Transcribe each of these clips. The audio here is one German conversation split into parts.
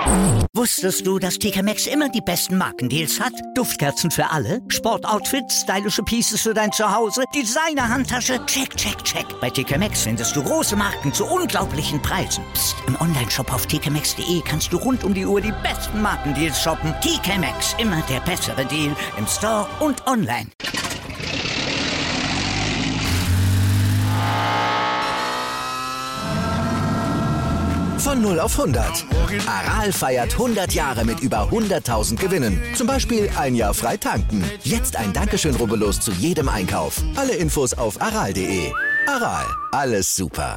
Wusstest du, dass TK Maxx immer die besten Markendeals hat? Duftkerzen für alle, Sportoutfits, stylische Pieces für dein Zuhause, Designer-Handtasche, check, check, check. Bei TK Maxx findest du große Marken zu unglaublichen Preisen. Psst. Im Onlineshop auf tkmaxx.de kannst du rund um die Uhr die besten Markendeals shoppen. TK Maxx, immer der bessere Deal im Store und online. Von 0 auf 100. Aral feiert 100 Jahre mit über 100.000 Gewinnen. Zum Beispiel ein Jahr frei tanken. Jetzt ein Dankeschön, rubbellos zu jedem Einkauf. Alle Infos auf aral.de. Aral, alles super.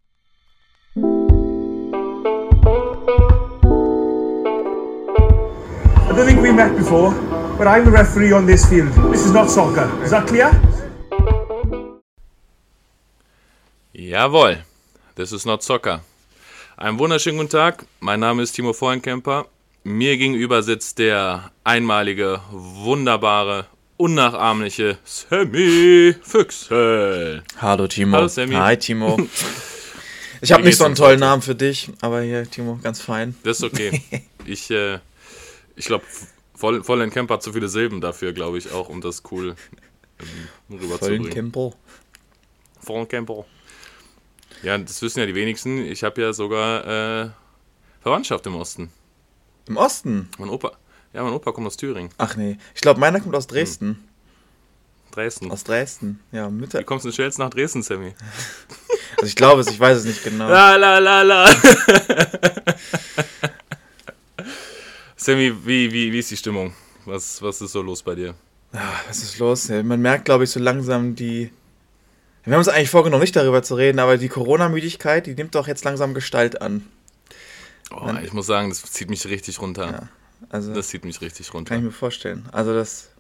I don't think we met before, but I'm the referee on this field. This is not soccer. Is that clear? Jawohl, this is not soccer. Einen wunderschönen guten Tag, mein Name ist Timo Vorhenkemper. Mir gegenüber sitzt der einmalige, wunderbare, unnachahmliche Sammy Füchsel. Hallo Timo. Hallo Sammy. Hi Timo. Ich habe nicht so einen tollen Namen für dich, aber hier Timo, ganz fein. Das ist okay. Ich glaube, Vollenkemper hat zu viele Silben dafür, glaube ich, auch, um das cool rüberzubringen. Vollenkemper. Ja, das wissen ja die wenigsten. Ich habe ja sogar Verwandtschaft im Osten. Im Osten? Mein Opa kommt aus Thüringen. Ach nee, ich glaube, meiner kommt aus Dresden. Dresden? Aus Dresden, ja. Wie kommst du denn schnellst nach Dresden, Sammy? Also ich glaube es, ich weiß es nicht genau. La. Sammy, wie ist die Stimmung? Was ist so los bei dir? Was ist los? Man merkt, glaube ich, so langsam wir haben uns eigentlich vorgenommen, nicht darüber zu reden, aber die Corona-Müdigkeit, die nimmt doch jetzt langsam Gestalt an. Ich muss sagen, das zieht mich richtig runter. Ja, also das zieht mich richtig runter. Kann ich mir vorstellen. Also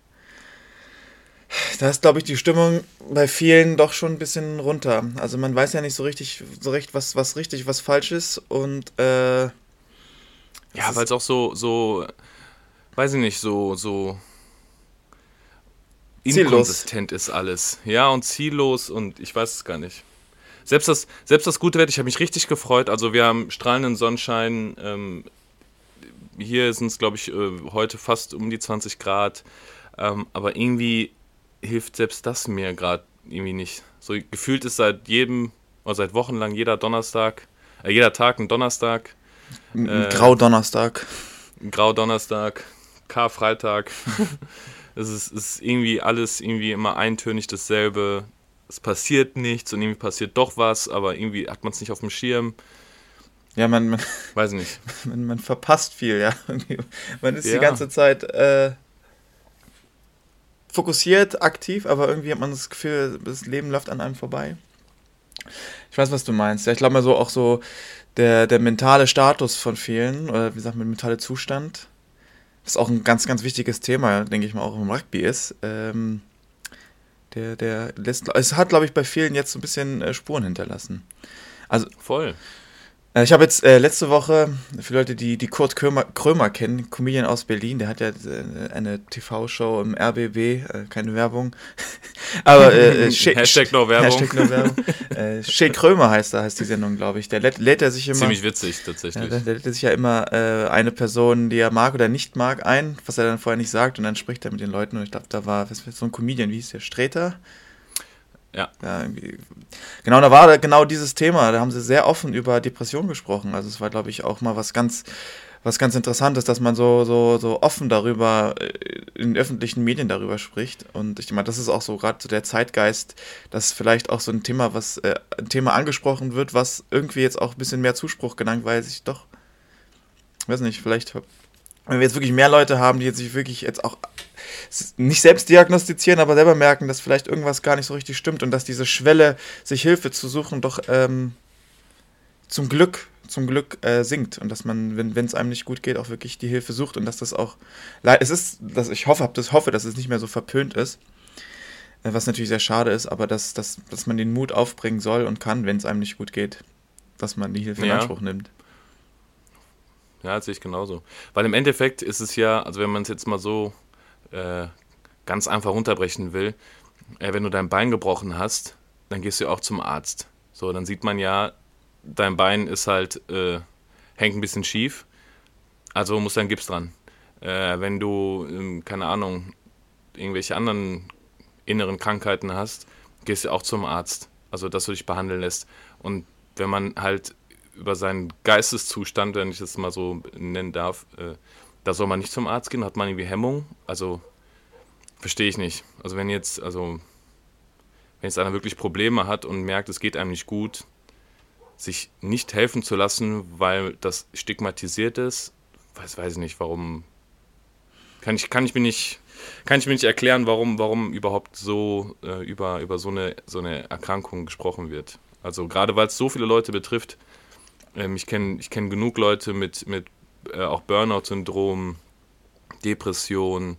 da ist, glaube ich, die Stimmung bei vielen doch schon ein bisschen runter. Also man weiß ja nicht so recht, was richtig, was falsch ist. Und ja, weil es auch so, weiß ich nicht, so inkonsistent ist alles. Ja, und ziellos und ich weiß es gar nicht. Selbst das gute Wetter, ich habe mich richtig gefreut. Also wir haben strahlenden Sonnenschein. Hier sind es, glaube ich, heute fast um die 20 Grad. Aber irgendwie hilft selbst das mir gerade irgendwie nicht. So gefühlt ist seit Wochen lang jeder Tag ein Donnerstag. Graudonnerstag. Graudonnerstag, Karfreitag. Es ist irgendwie alles irgendwie immer eintönig dasselbe. Es passiert nichts und irgendwie passiert doch was, aber irgendwie hat man es nicht auf dem Schirm. Ja, man weiß nicht. Man verpasst viel, ja. Man ist die ganze Zeit fokussiert, aktiv, aber irgendwie hat man das Gefühl, das Leben läuft an einem vorbei. Ich weiß, was du meinst. Ja, ich glaube mal so auch so der mentale Status von vielen, oder wie sagt man, mentale Zustand, was auch ein ganz, ganz wichtiges Thema, denke ich mal, auch im Rugby ist. Es hat, glaube ich, bei vielen jetzt so ein bisschen Spuren hinterlassen. Also voll. Ich habe jetzt letzte Woche, für Leute, die Kurt Krömer kennen, Comedian aus Berlin, der hat ja eine TV-Show im RBB, keine Werbung, aber Hashtag no Werbung. Hashtag no Werbung. Shea Krömer heißt die Sendung, glaube ich. Der lädt er sich immer... Ziemlich witzig, tatsächlich. Ja, der lädt er sich ja immer eine Person, die er mag oder nicht mag, ein, was er dann vorher nicht sagt, und dann spricht er mit den Leuten, und ich glaube, da war so ein Comedian, wie hieß der, Sträter? Ja. Genau, da war genau dieses Thema. Da haben sie sehr offen über Depressionen gesprochen. Also es war, glaube ich, auch mal was ganz Interessantes, dass man so offen darüber in öffentlichen Medien darüber spricht. Und ich meine, das ist auch so gerade so der Zeitgeist, dass vielleicht auch so ein Thema angesprochen wird, was irgendwie jetzt auch ein bisschen mehr Zuspruch gelangt, weil sich doch, weiß nicht, vielleicht, wenn wir jetzt wirklich mehr Leute haben, die jetzt sich wirklich jetzt auch nicht selbst diagnostizieren, aber selber merken, dass vielleicht irgendwas gar nicht so richtig stimmt und dass diese Schwelle, sich Hilfe zu suchen, doch zum Glück sinkt und dass man, wenn es einem nicht gut geht, auch wirklich die Hilfe sucht und dass das auch, ich hoffe, dass es nicht mehr so verpönt ist, was natürlich sehr schade ist, aber dass man den Mut aufbringen soll und kann, wenn es einem nicht gut geht, dass man die Hilfe in Anspruch nimmt. Ja, das sehe ich genauso. Weil im Endeffekt ist es ja, also wenn man es jetzt mal so ganz einfach runterbrechen will, wenn du dein Bein gebrochen hast, dann gehst du ja auch zum Arzt. So, dann sieht man ja, dein Bein ist halt, hängt ein bisschen schief, Also muss da ein Gips dran. Wenn du, keine Ahnung, irgendwelche anderen inneren Krankheiten hast, gehst du auch zum Arzt. Also, dass du dich behandeln lässt. Und wenn man halt über seinen Geisteszustand, wenn ich das mal so nennen darf, da soll man nicht zum Arzt gehen, hat man irgendwie Hemmung. Also, verstehe ich nicht. Also, wenn jetzt einer wirklich Probleme hat und merkt, es geht einem nicht gut, sich nicht helfen zu lassen, weil das stigmatisiert ist, weiß ich nicht, warum. Kann ich mir nicht erklären, warum überhaupt so über so eine Erkrankung gesprochen wird. Also gerade weil es so viele Leute betrifft. Ich kenn genug Leute mit auch Burnout-Syndrom, Depression.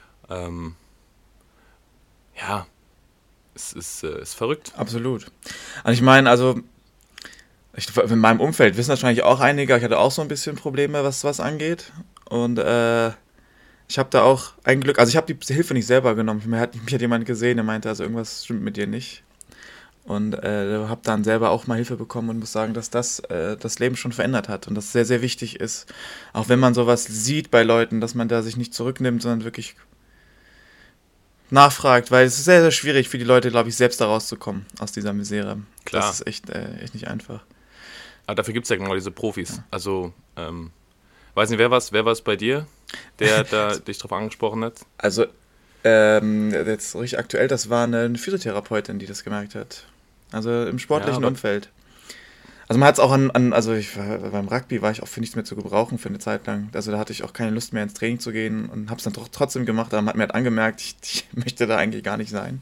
Ja, es ist verrückt. Absolut. Und ich meine, in meinem Umfeld wissen wahrscheinlich auch einige, ich hatte auch so ein bisschen Probleme, was angeht. Und ich habe da auch ein Glück, also ich habe die Hilfe nicht selber genommen. Mich hat jemand gesehen, der meinte, also irgendwas stimmt mit dir nicht. Und habe dann selber auch mal Hilfe bekommen und muss sagen, dass das Leben schon verändert hat und das sehr, sehr wichtig ist. Auch wenn man sowas sieht bei Leuten, dass man da sich nicht zurücknimmt, sondern wirklich nachfragt, weil es ist sehr, sehr schwierig für die Leute, glaube ich, selbst da rauszukommen aus dieser Misere. Klar. Das ist echt nicht einfach. Aber dafür gibt es ja genau diese Profis. Ja. Also, weiß nicht, wer war's bei dir, der da dich drauf angesprochen hat? Also, jetzt richtig aktuell, das war eine Physiotherapeutin, die das gemerkt hat. Also im sportlichen Umfeld. Also man hat es auch beim Rugby war ich auch für nichts mehr zu gebrauchen für eine Zeit lang. Also da hatte ich auch keine Lust mehr ins Training zu gehen und habe es dann trotzdem gemacht. Aber man hat mir halt angemerkt, ich möchte da eigentlich gar nicht sein.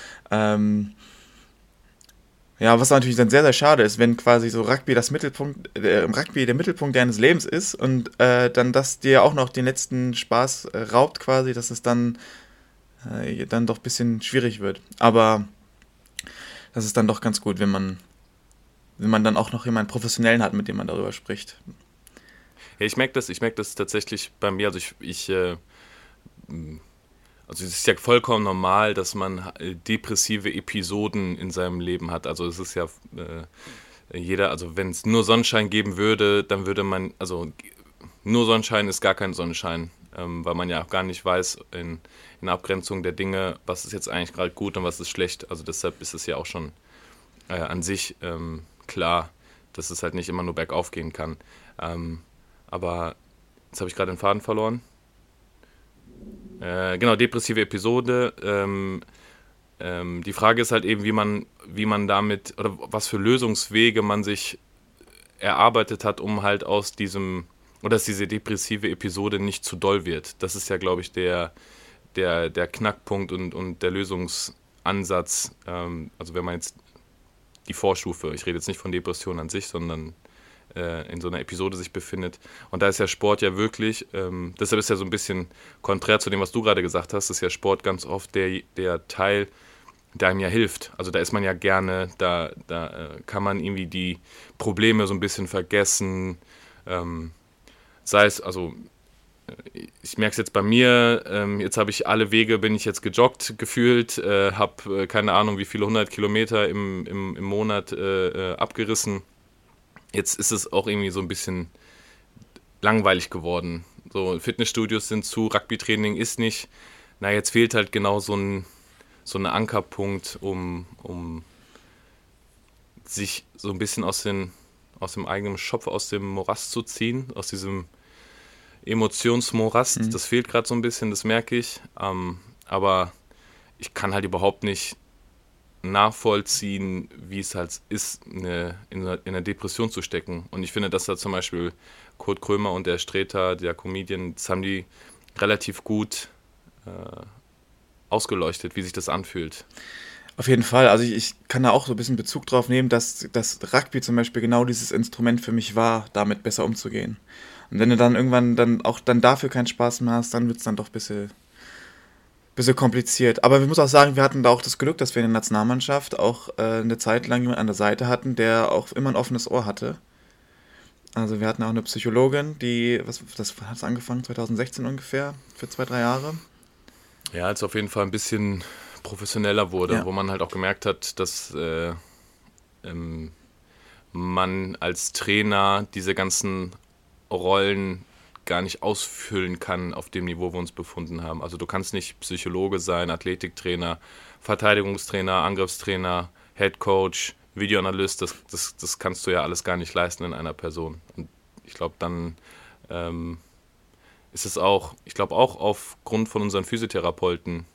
Was natürlich dann sehr, sehr schade ist, wenn quasi so Rugby der Mittelpunkt deines Lebens ist und dann das dir auch noch den letzten Spaß raubt quasi, dass es dann doch ein bisschen schwierig wird. Aber das ist dann doch ganz gut, wenn man dann auch noch jemanden Professionellen hat, mit dem man darüber spricht. Ja, ich merke das tatsächlich bei mir. Also es ist ja vollkommen normal, dass man depressive Episoden in seinem Leben hat. Also es ist ja wenn es nur Sonnenschein geben würde, dann würde man, also nur Sonnenschein ist gar kein Sonnenschein, weil man ja auch gar nicht weiß in Abgrenzung der Dinge, was ist jetzt eigentlich gerade gut und was ist schlecht. Also deshalb ist es ja auch schon an sich klar, dass es halt nicht immer nur bergauf gehen kann. Aber jetzt habe ich gerade den Faden verloren. Genau, depressive Episode. Die Frage ist halt eben, wie man damit, oder was für Lösungswege man sich erarbeitet hat, um halt dass diese depressive Episode nicht zu doll wird. Das ist ja, glaube ich, der Knackpunkt und der Lösungsansatz. Also wenn man jetzt die Vorstufe, ich rede jetzt nicht von Depression an sich, sondern in so einer Episode sich befindet. Und da ist ja Sport ja wirklich, deshalb ist ja so ein bisschen konträr zu dem, was du gerade gesagt hast, ist ja Sport ganz oft der Teil, der einem ja hilft. Also da ist man ja gerne, da kann man irgendwie die Probleme so ein bisschen vergessen. Sei es, also ich merke es jetzt bei mir, jetzt habe ich bin ich jetzt gejoggt gefühlt, habe keine Ahnung wie viele 100 Kilometer im Monat abgerissen. Jetzt ist es auch irgendwie so ein bisschen langweilig geworden. So, Fitnessstudios sind zu, Rugby-Training ist nicht. Jetzt fehlt halt genau so ein Ankerpunkt, um sich so ein bisschen aus dem eigenen Schopf, aus dem Morast zu ziehen, aus diesem Emotionsmorast. Das fehlt gerade so ein bisschen, das merke ich. Aber ich kann halt überhaupt nicht nachvollziehen, wie es halt ist, in einer Depression zu stecken. Und ich finde, dass da zum Beispiel Kurt Krömer und der Sträter, der Comedian, das haben die relativ gut ausgeleuchtet, wie sich das anfühlt. Auf jeden Fall. Also ich kann da auch so ein bisschen Bezug drauf nehmen, dass das Rugby zum Beispiel genau dieses Instrument für mich war, damit besser umzugehen. Und wenn du dann irgendwann dann dafür keinen Spaß mehr hast, dann wird es dann doch ein bisschen kompliziert. Aber ich muss auch sagen, wir hatten da auch das Glück, dass wir in der Nationalmannschaft auch eine Zeit lang jemanden an der Seite hatten, der auch immer ein offenes Ohr hatte. Also wir hatten auch eine Psychologin, das hat angefangen 2016 ungefähr, für 2-3 Jahre. Ja, als auf jeden Fall ein bisschen professioneller wurde, Ja. Wo man halt auch gemerkt hat, dass man als Trainer diese ganzen Rollen gar nicht ausfüllen kann auf dem Niveau, wo wir uns befunden haben. Also du kannst nicht Psychologe sein, Athletiktrainer, Verteidigungstrainer, Angriffstrainer, Headcoach, Videoanalyst, das kannst du ja alles gar nicht leisten in einer Person. Und ich glaube, dann ist es auch, ich glaube auch aufgrund von unseren Physiotherapeuten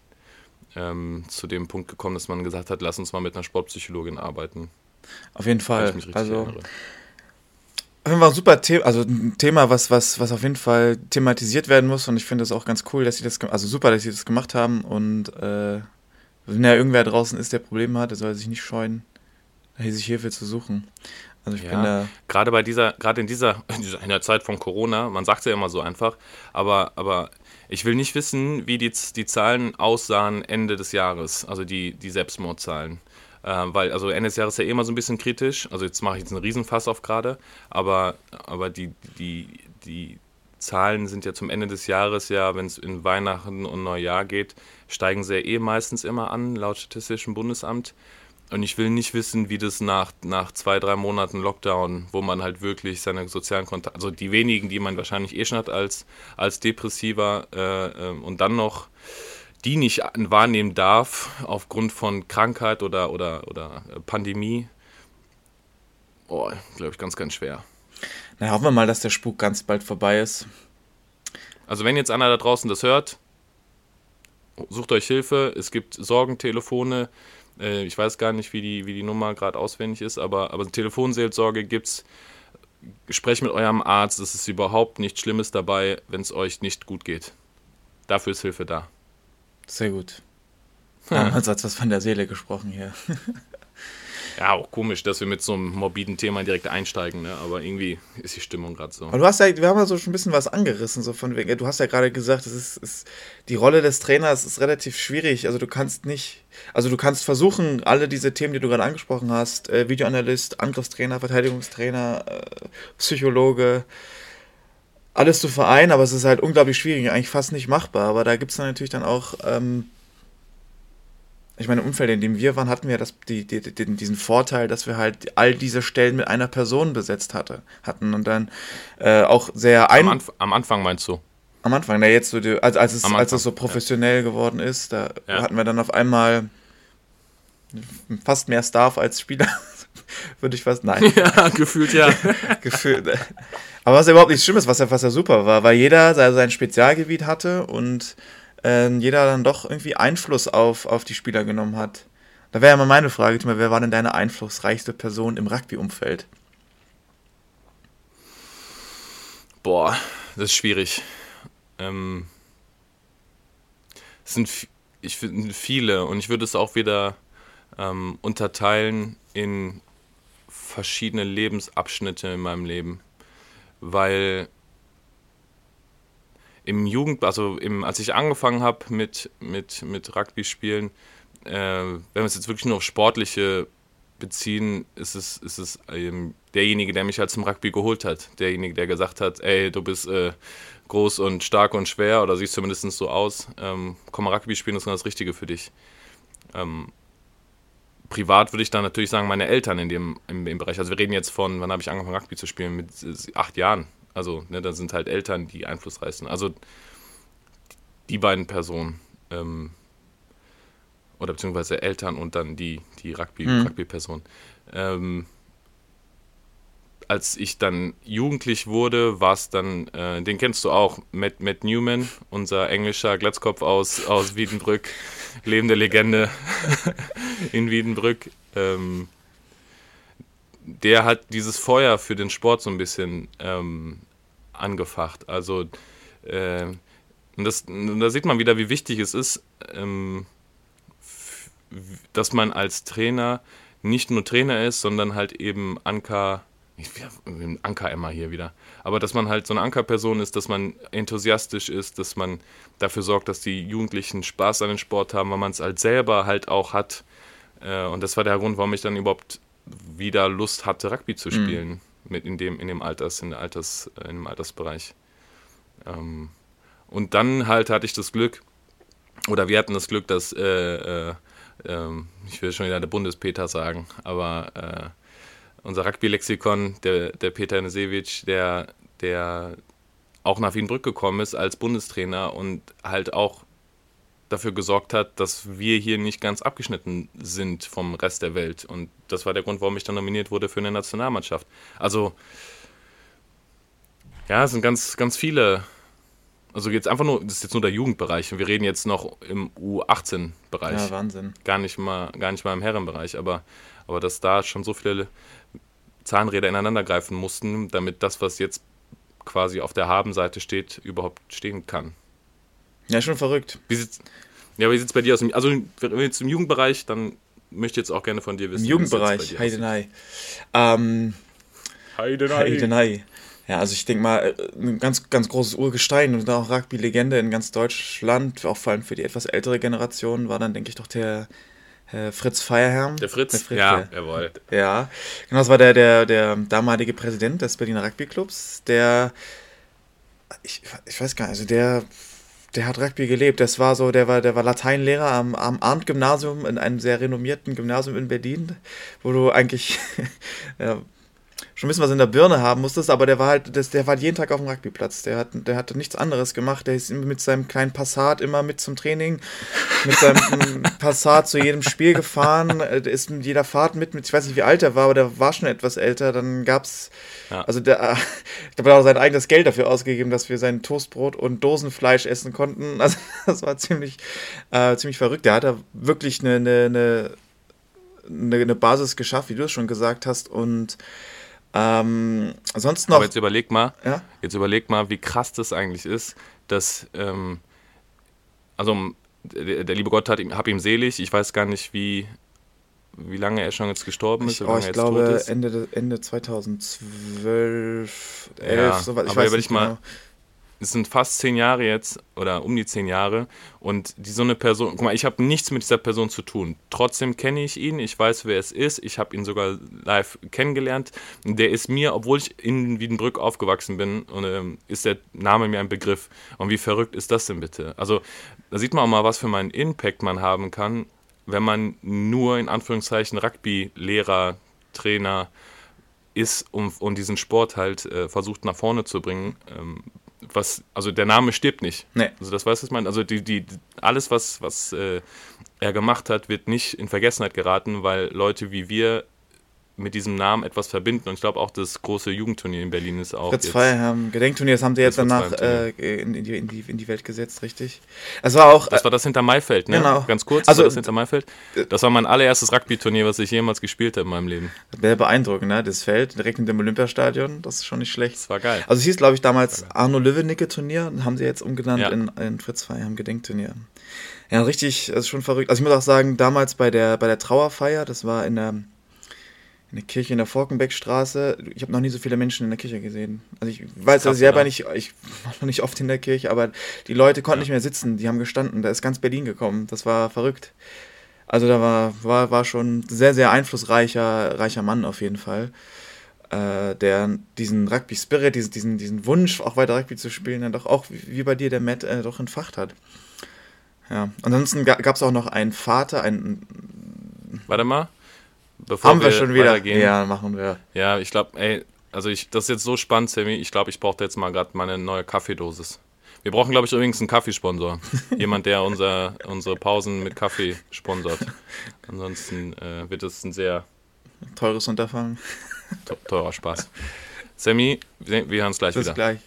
zu dem Punkt gekommen, dass man gesagt hat, lass uns mal mit einer Sportpsychologin arbeiten. Auf jeden Fall. Wenn ich mich richtig erinnere. Auf jeden Fall ein super Thema, also ein Thema, was auf jeden Fall thematisiert werden muss, und ich finde es auch ganz cool, dass sie das, also super, dass sie das gemacht haben, und wenn ja irgendwer draußen ist, der Probleme hat, der soll sich nicht scheuen, sich Hilfe zu suchen. Also ich bin da... Gerade in der Zeit von Corona, man sagt es ja immer so einfach, aber ich will nicht wissen, wie die Zahlen aussahen Ende des Jahres, also die Selbstmordzahlen. Weil, also Ende des Jahres ist ja immer so ein bisschen kritisch, also jetzt mache ich jetzt einen Riesenfass auf gerade, aber die Zahlen sind ja zum Ende des Jahres, ja, wenn es in Weihnachten und Neujahr geht, steigen sie ja meistens immer an, laut Statistischem Bundesamt. Und ich will nicht wissen, wie das nach 2-3 Monaten Lockdown, wo man halt wirklich seine sozialen Kontakte, also die wenigen, die man wahrscheinlich schon hat als Depressiver und dann noch die nicht wahrnehmen darf aufgrund von Krankheit oder Pandemie, glaube ich, ganz, ganz schwer. Na, hoffen wir mal, dass der Spuk ganz bald vorbei ist. Also wenn jetzt einer da draußen das hört, sucht euch Hilfe, es gibt Sorgentelefone, ich weiß gar nicht, wie die Nummer gerade auswendig ist, aber Telefonseelsorge gibt's. Sprecht mit eurem Arzt, es ist überhaupt nichts Schlimmes dabei, wenn es euch nicht gut geht. Dafür ist Hilfe da. Sehr gut. Also hat was von der Seele gesprochen hier. Ja, auch komisch, dass wir mit so einem morbiden Thema direkt einsteigen, ne? Aber irgendwie ist die Stimmung gerade so. Aber wir haben ja so schon ein bisschen was angerissen, so von wegen, du hast ja gerade gesagt, die Rolle des Trainers ist relativ schwierig, also du kannst versuchen, alle diese Themen, die du gerade angesprochen hast, Videoanalyst, Angriffstrainer, Verteidigungstrainer, Psychologe, alles zu vereinen, aber es ist halt unglaublich schwierig, eigentlich fast nicht machbar, aber da gibt es dann natürlich dann auch, ich meine, im Umfeld, in dem wir waren, hatten wir diesen Vorteil, dass wir halt all diese Stellen mit einer Person besetzt hatten und dann auch sehr... Am Anfang meinst du? Am Anfang, jetzt so als es so professionell geworden ist, da hatten wir dann auf einmal fast mehr Staff als Spieler. Würde ich fast, nein. Ja, gefühlt ja. Gefühlt. Aber was ja überhaupt nichts Schlimmes, was ja super war, weil jeder sein Spezialgebiet hatte und jeder dann doch irgendwie Einfluss auf die Spieler genommen hat. Da wäre ja mal meine Frage, Timo, wer war denn deine einflussreichste Person im Rugby-Umfeld? Boah, das ist schwierig. Es sind viele und ich würde es auch wieder unterteilen in verschiedene Lebensabschnitte in meinem Leben, weil als ich angefangen habe mit Rugby spielen, wenn wir es jetzt wirklich nur auf Sportliche beziehen, ist es derjenige, der mich halt zum Rugby geholt hat. Derjenige, der gesagt hat, ey, du bist groß und stark und schwer oder siehst zumindest so aus, komm mal Rugby spielen, das ist das Richtige für dich. Privat würde ich dann natürlich sagen, meine Eltern in dem Bereich. Also wir reden jetzt von, wann habe ich angefangen Rugby zu spielen? Mit 8 Jahren. Also, ne, da sind halt Eltern, die einflussreich sind. Also, die beiden Personen, oder beziehungsweise Eltern und dann die Rugby-Person. Als ich dann jugendlich wurde, war es dann, den kennst du auch, Matt Newman, unser englischer Glatzkopf aus Wiedenbrück, lebende Legende in Wiedenbrück. Der hat dieses Feuer für den Sport so ein bisschen angefacht. Also, und da sieht man wieder, wie wichtig es ist, dass man als Trainer nicht nur Trainer ist, sondern halt eben Anker immer hier wieder, aber dass man halt so eine Ankerperson ist, dass man enthusiastisch ist, dass man dafür sorgt, dass die Jugendlichen Spaß an den Sport haben, weil man es halt selber halt auch hat. Und das war der Grund, warum ich dann überhaupt wieder Lust hatte, Rugby zu spielen, in dem Altersbereich. Und dann halt hatte ich das Glück, oder wir hatten das Glück, dass, ich will schon wieder der Bundespeter sagen, aber unser Rugby-Lexikon, der Peter Nesewitsch, der auch nach Wienbrück gekommen ist als Bundestrainer und halt auch dafür gesorgt hat, dass wir hier nicht ganz abgeschnitten sind vom Rest der Welt. Und das war der Grund, warum ich dann nominiert wurde für eine Nationalmannschaft. Also, ja, es sind ganz, ganz viele. Also jetzt einfach nur, das ist jetzt nur der Jugendbereich und wir reden jetzt noch im U18-Bereich. Ja, Wahnsinn. Gar nicht mal im Herrenbereich, aber dass da schon so viele Zahnräder ineinander greifen mussten, damit das, was jetzt quasi auf der Habenseite steht, überhaupt stehen kann. Ja, schon verrückt. Wie sieht's bei dir aus? Also, wenn wir jetzt im Jugendbereich, dann möchte ich jetzt auch gerne von dir wissen. Im Jugendbereich, Heidenei. Heidenei. Ja, also ich denke mal, ein ganz, ganz großes Urgestein und auch Rugby-Legende in ganz Deutschland, auch vor allem für die etwas ältere Generation, war dann, denke ich, doch der Fritz Feierherrn. Der Fritz? Ja, jawohl. Ja, genau, das war der damalige Präsident des Berliner Rugby-Clubs, ich weiß gar nicht, also der hat Rugby gelebt. Der war Lateinlehrer am Arndt-Gymnasium, in einem sehr renommierten Gymnasium in Berlin, wo du eigentlich schon ein bisschen was in der Birne haben musstest, aber der war halt jeden Tag auf dem Rugbyplatz. Der hatte nichts anderes gemacht. Der ist mit seinem kleinen Passat immer mit zum Training, mit seinem Passat zu jedem Spiel gefahren, der ist mit jeder Fahrt mit, ich weiß nicht, wie alt er war, aber der war schon etwas älter. Dann gab's, also der hat auch sein eigenes Geld dafür ausgegeben, dass wir sein Toastbrot und Dosenfleisch essen konnten. Also das war ziemlich verrückt. Der hat da wirklich eine Basis geschafft, wie du es schon gesagt hast, und ansonsten noch. Aber jetzt überleg mal, wie krass das eigentlich ist, dass, also der liebe Gott hab ihm selig, ich weiß gar nicht, wie lange er schon jetzt gestorben ist, wie lange er jetzt glaube, tot ist. Ende 2012, 11, ja, sowas. Ich weiß nicht genau. Mal, es sind fast 10 Jahre jetzt, oder um die 10 Jahre, und so eine Person, guck mal, ich habe nichts mit dieser Person zu tun. Trotzdem kenne ich ihn, ich weiß, wer es ist, ich habe ihn sogar live kennengelernt. Der ist mir, obwohl ich in Wiedenbrück aufgewachsen bin, ist der Name mir ein Begriff. Und wie verrückt ist das denn bitte? Also, da sieht man auch mal, was für einen Impact man haben kann, wenn man nur in Anführungszeichen Rugby-Lehrer, Trainer ist und diesen Sport halt versucht nach vorne zu bringen. Also der Name stirbt nicht. Nee. Also das weiß ich meine. Also alles, was er gemacht hat, wird nicht in Vergessenheit geraten, weil Leute wie wir mit diesem Namen etwas verbinden. Und ich glaube auch, das große Jugendturnier in Berlin ist auch Fritz Feierherrn Gedenkturnier, das haben sie jetzt danach in die Welt gesetzt, richtig. Das war das hinter Maifeld, ne? Genau. Ganz kurz, also, das hinter Maifeld. Das war mein allererstes Rugby-Turnier, was ich jemals gespielt habe in meinem Leben. Sehr beeindruckend, ne? Das Feld direkt in dem Olympiastadion, das ist schon nicht schlecht. Das war geil. Also es hieß, glaube ich, damals Arno-Löwenicke-Turnier, haben sie jetzt umgenannt in Fritz Feierhern Gedenkturnier. Ja, richtig, das ist schon verrückt. Also ich muss auch sagen, damals bei der Trauerfeier, das war in der Kirche in der Forkenbeckstraße. Ich habe noch nie so viele Menschen in der Kirche gesehen. Also ich weiß das selber nicht, ich war noch nicht oft in der Kirche, aber die Leute konnten nicht mehr sitzen, die haben gestanden. Da ist ganz Berlin gekommen. Das war verrückt. Also da war schon ein sehr, sehr einflussreicher Mann auf jeden Fall, der diesen Rugby-Spirit, diesen Wunsch, auch weiter Rugby zu spielen, dann doch auch, wie bei dir, der Matt, doch entfacht hat. Ja, ansonsten gab es auch noch einen Vater, Warte mal. Bevor haben wir schon wieder weitergehen. Ja, machen wir. Ja, ich glaube, das ist jetzt so spannend, Sammy. Ich glaube, ich brauche jetzt mal gerade meine neue Kaffeedosis. Wir brauchen, glaube ich, übrigens einen Kaffeesponsor. Jemand, der unsere Pausen mit Kaffee sponsort. Ansonsten wird es ein sehr teures Unterfangen. Teurer Spaß. Sammy, wir hören uns gleich wieder. Bis gleich.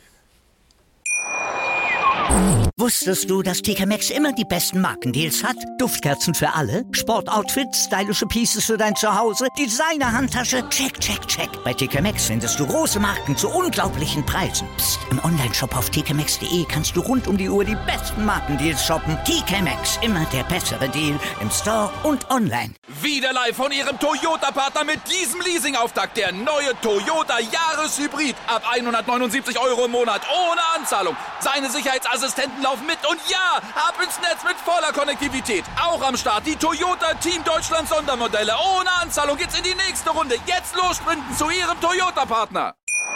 Wusstest du, dass TK Maxx immer die besten Markendeals hat? Duftkerzen für alle, Sportoutfits, stylische Pieces für dein Zuhause, Designer-Handtasche, check, check, check. Bei TK Maxx findest du große Marken zu unglaublichen Preisen. Psst. Im Onlineshop auf tkmaxx.de kannst du rund um die Uhr die besten Markendeals shoppen. TK Maxx, immer der bessere Deal im Store und online. Wieder live von Ihrem Toyota-Partner mit diesem Leasing-Auftakt. Der neue Toyota Jahreshybrid. Ab 179 € im Monat. Ohne Anzahlung. Seine Sicherheitsassistenten laufen mit. Und ja, ab ins Netz mit voller Konnektivität. Auch am Start die Toyota Team Deutschland Sondermodelle. Ohne Anzahlung geht's in die nächste Runde. Jetzt los sprinten zu Ihrem Toyota-Partner.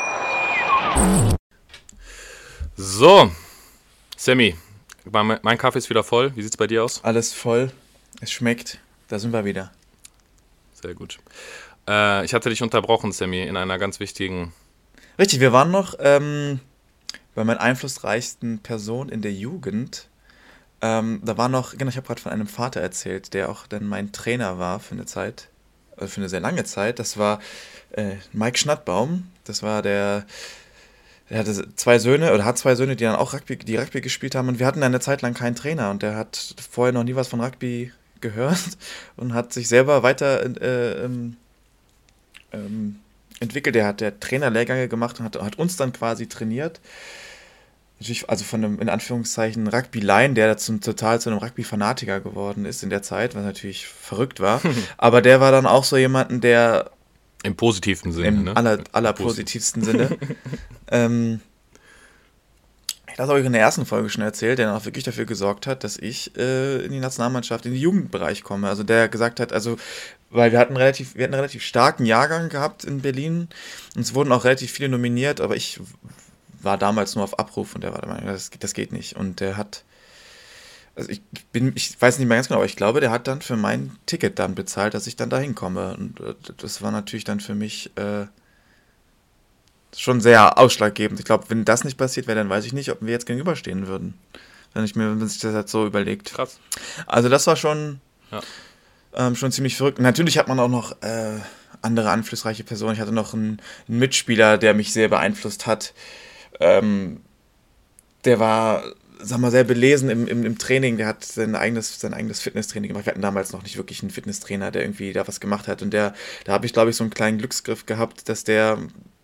So, Sammy, mein Kaffee ist wieder voll. Wie sieht's bei dir aus? Alles voll. Es schmeckt. Da sind wir wieder. Sehr gut. Ich hatte dich unterbrochen, Sammy, in einer ganz wichtigen... Richtig, wir waren noch bei meinen einflussreichsten Personen in der Jugend, da war noch, genau, ich habe gerade von einem Vater erzählt, der auch dann mein Trainer war für eine Zeit, für eine sehr lange Zeit. Das war Mike Schnattbaum. Das war der hatte zwei Söhne oder hat zwei Söhne, die dann auch Rugby gespielt haben. Und wir hatten eine Zeit lang keinen Trainer und der hat vorher noch nie was von Rugby gehört und hat sich selber weiter entwickelt. Der hat Trainerlehrgänge gemacht und hat uns dann quasi trainiert. Natürlich, also von einem, in Anführungszeichen, Rugby-Laien, der total zu einem Rugby-Fanatiker geworden ist in der Zeit, was natürlich verrückt war. Aber der war dann auch so jemanden, der im positivsten Sinne, im ne? allerpositivsten Sinne. Das habe ich in der ersten Folge schon erzählt, der dann auch wirklich dafür gesorgt hat, dass ich in die Nationalmannschaft, in den Jugendbereich komme. Also der gesagt hat, also, weil wir hatten einen relativ starken Jahrgang gehabt in Berlin und es wurden auch relativ viele nominiert, aber ich war damals nur auf Abruf und der war der Meinung, das geht nicht. Und der hat, also ich weiß nicht mehr ganz genau, aber ich glaube, der hat dann für mein Ticket dann bezahlt, dass ich dann da hinkomme. Und das war natürlich dann für mich schon sehr ausschlaggebend. Ich glaube, wenn das nicht passiert wäre, dann weiß ich nicht, ob wir jetzt gegenüberstehen würden. Wenn sich das jetzt so überlegt. Krass. Also das war schon ziemlich verrückt. Und natürlich hat man auch noch andere einflussreiche Personen. Ich hatte noch einen Mitspieler, der mich sehr beeinflusst hat. Der war, sag mal, sehr belesen im Training. Der hat sein eigenes Fitnesstraining gemacht. Wir hatten damals noch nicht wirklich einen Fitnesstrainer, der irgendwie da was gemacht hat. Und da habe ich, glaube ich, so einen kleinen Glücksgriff gehabt, dass der...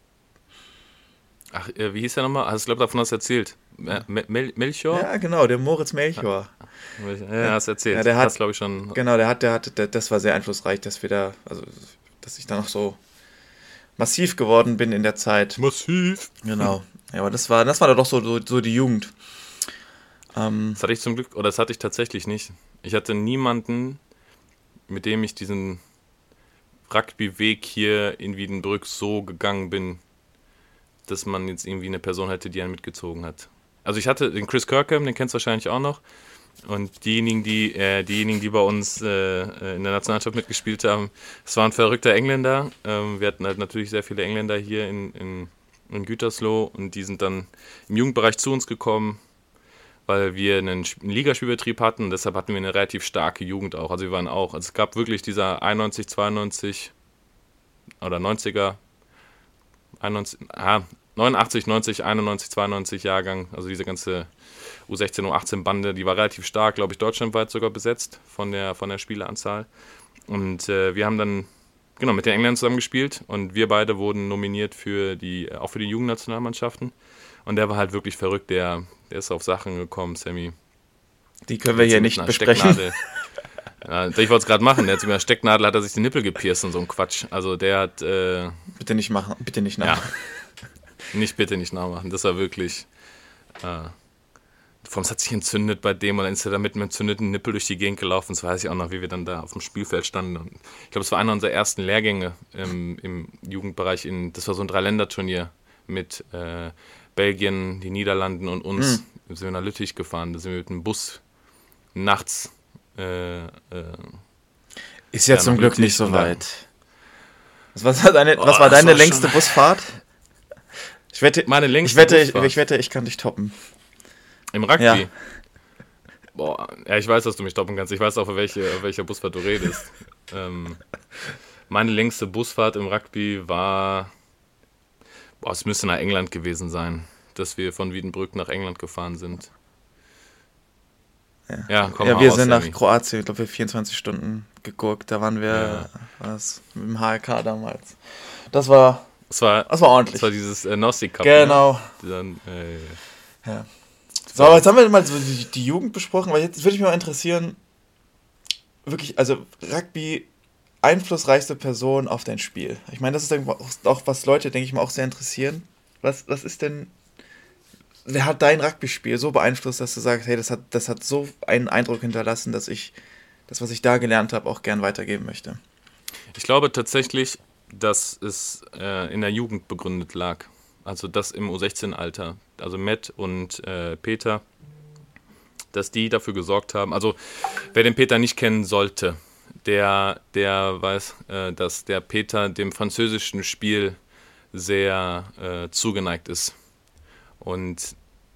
Ach, wie hieß der nochmal? Ich glaube, davon hast du erzählt. Melchior? Ja, genau, der Moritz Melchior. Ja, hast du erzählt. Ja, der hat, das glaube ich schon. Genau, das war sehr einflussreich, dass ich dann auch so massiv geworden bin in der Zeit. Massiv. Genau. Ja, aber das war doch so die Jugend. Das hatte ich zum Glück, oder das hatte ich tatsächlich nicht. Ich hatte niemanden, mit dem ich diesen Rugby-Weg hier in Wiedenbrück so gegangen bin, dass man jetzt irgendwie eine Person hätte, die einen mitgezogen hat. Also ich hatte den Chris Kirkham, den kennst du wahrscheinlich auch noch. Und diejenigen, die bei uns in der Nationalmannschaft mitgespielt haben, es war ein verrückter Engländer. Wir hatten halt natürlich sehr viele Engländer hier in Gütersloh und die sind dann im Jugendbereich zu uns gekommen, weil wir einen Ligaspielbetrieb hatten. Deshalb hatten wir eine relativ starke Jugend auch. Also wir waren auch, also es gab wirklich dieser 91, 92 oder 90er, 89, 90, 91, 92 Jahrgang, also diese ganze U16, U18 Bande, die war relativ stark, glaube ich, deutschlandweit sogar besetzt von der Spieleranzahl. Und wir haben dann mit den Engländern zusammen gespielt und wir beide wurden nominiert auch für die Jugendnationalmannschaften. Und der war halt wirklich verrückt, der ist auf Sachen gekommen, Sammy. Die können wir hier nicht besprechen. Ja, ich wollte es gerade machen, der hat mit einer Stecknadel hat er sich die Nippel gepierst und so ein Quatsch. Also der hat... bitte nicht machen, bitte nicht nachmachen. Ja, bitte nicht nachmachen, das war wirklich... Es hat sich entzündet bei dem und dann ist er da mit einem entzündeten Nippel durch die Gegend gelaufen. Das weiß ich auch noch, wie wir dann da auf dem Spielfeld standen. Und ich glaube, es war einer unserer ersten Lehrgänge im Jugendbereich. Das war so ein 3-Länder-Turnier mit Belgien, die Niederlanden und uns. Wir sind nach Lüttich gefahren, da sind wir mit dem Bus nachts... ist ja zum Glück nicht so weit. Was war deine längste Busfahrt? Ich wette, ich kann dich toppen. Im Rugby? Ja. Boah, ja, ich weiß, dass du mich toppen kannst. Ich weiß auch, auf welcher Busfahrt du redest. Meine längste Busfahrt im Rugby war... es müsste nach England gewesen sein, dass wir von Wiedenbrück nach England gefahren sind. Wir sind nach Kroatien, ich glaube, wir 24 Stunden gegurkt. Da waren wir mit dem HRK damals. Das war ordentlich. Das war dieses Nossi Cup. Genau. Ne? Ja. So, aber jetzt haben wir mal so die Jugend besprochen, weil jetzt würde mich mal interessieren, wirklich, also Rugby, einflussreichste Person auf dein Spiel. Ich meine, das ist auch was Leute, denke ich mal, auch sehr interessieren. Was ist denn... Wer hat dein Rugby-Spiel so beeinflusst, dass du sagst, hey, das hat so einen Eindruck hinterlassen, dass ich das, was ich da gelernt habe, auch gern weitergeben möchte? Ich glaube tatsächlich, dass es in der Jugend begründet lag. Also das im U16-Alter. Also Matt und Peter, dass die dafür gesorgt haben. Also wer den Peter nicht kennen sollte, der weiß, dass der Peter dem französischen Spiel sehr zugeneigt ist. Und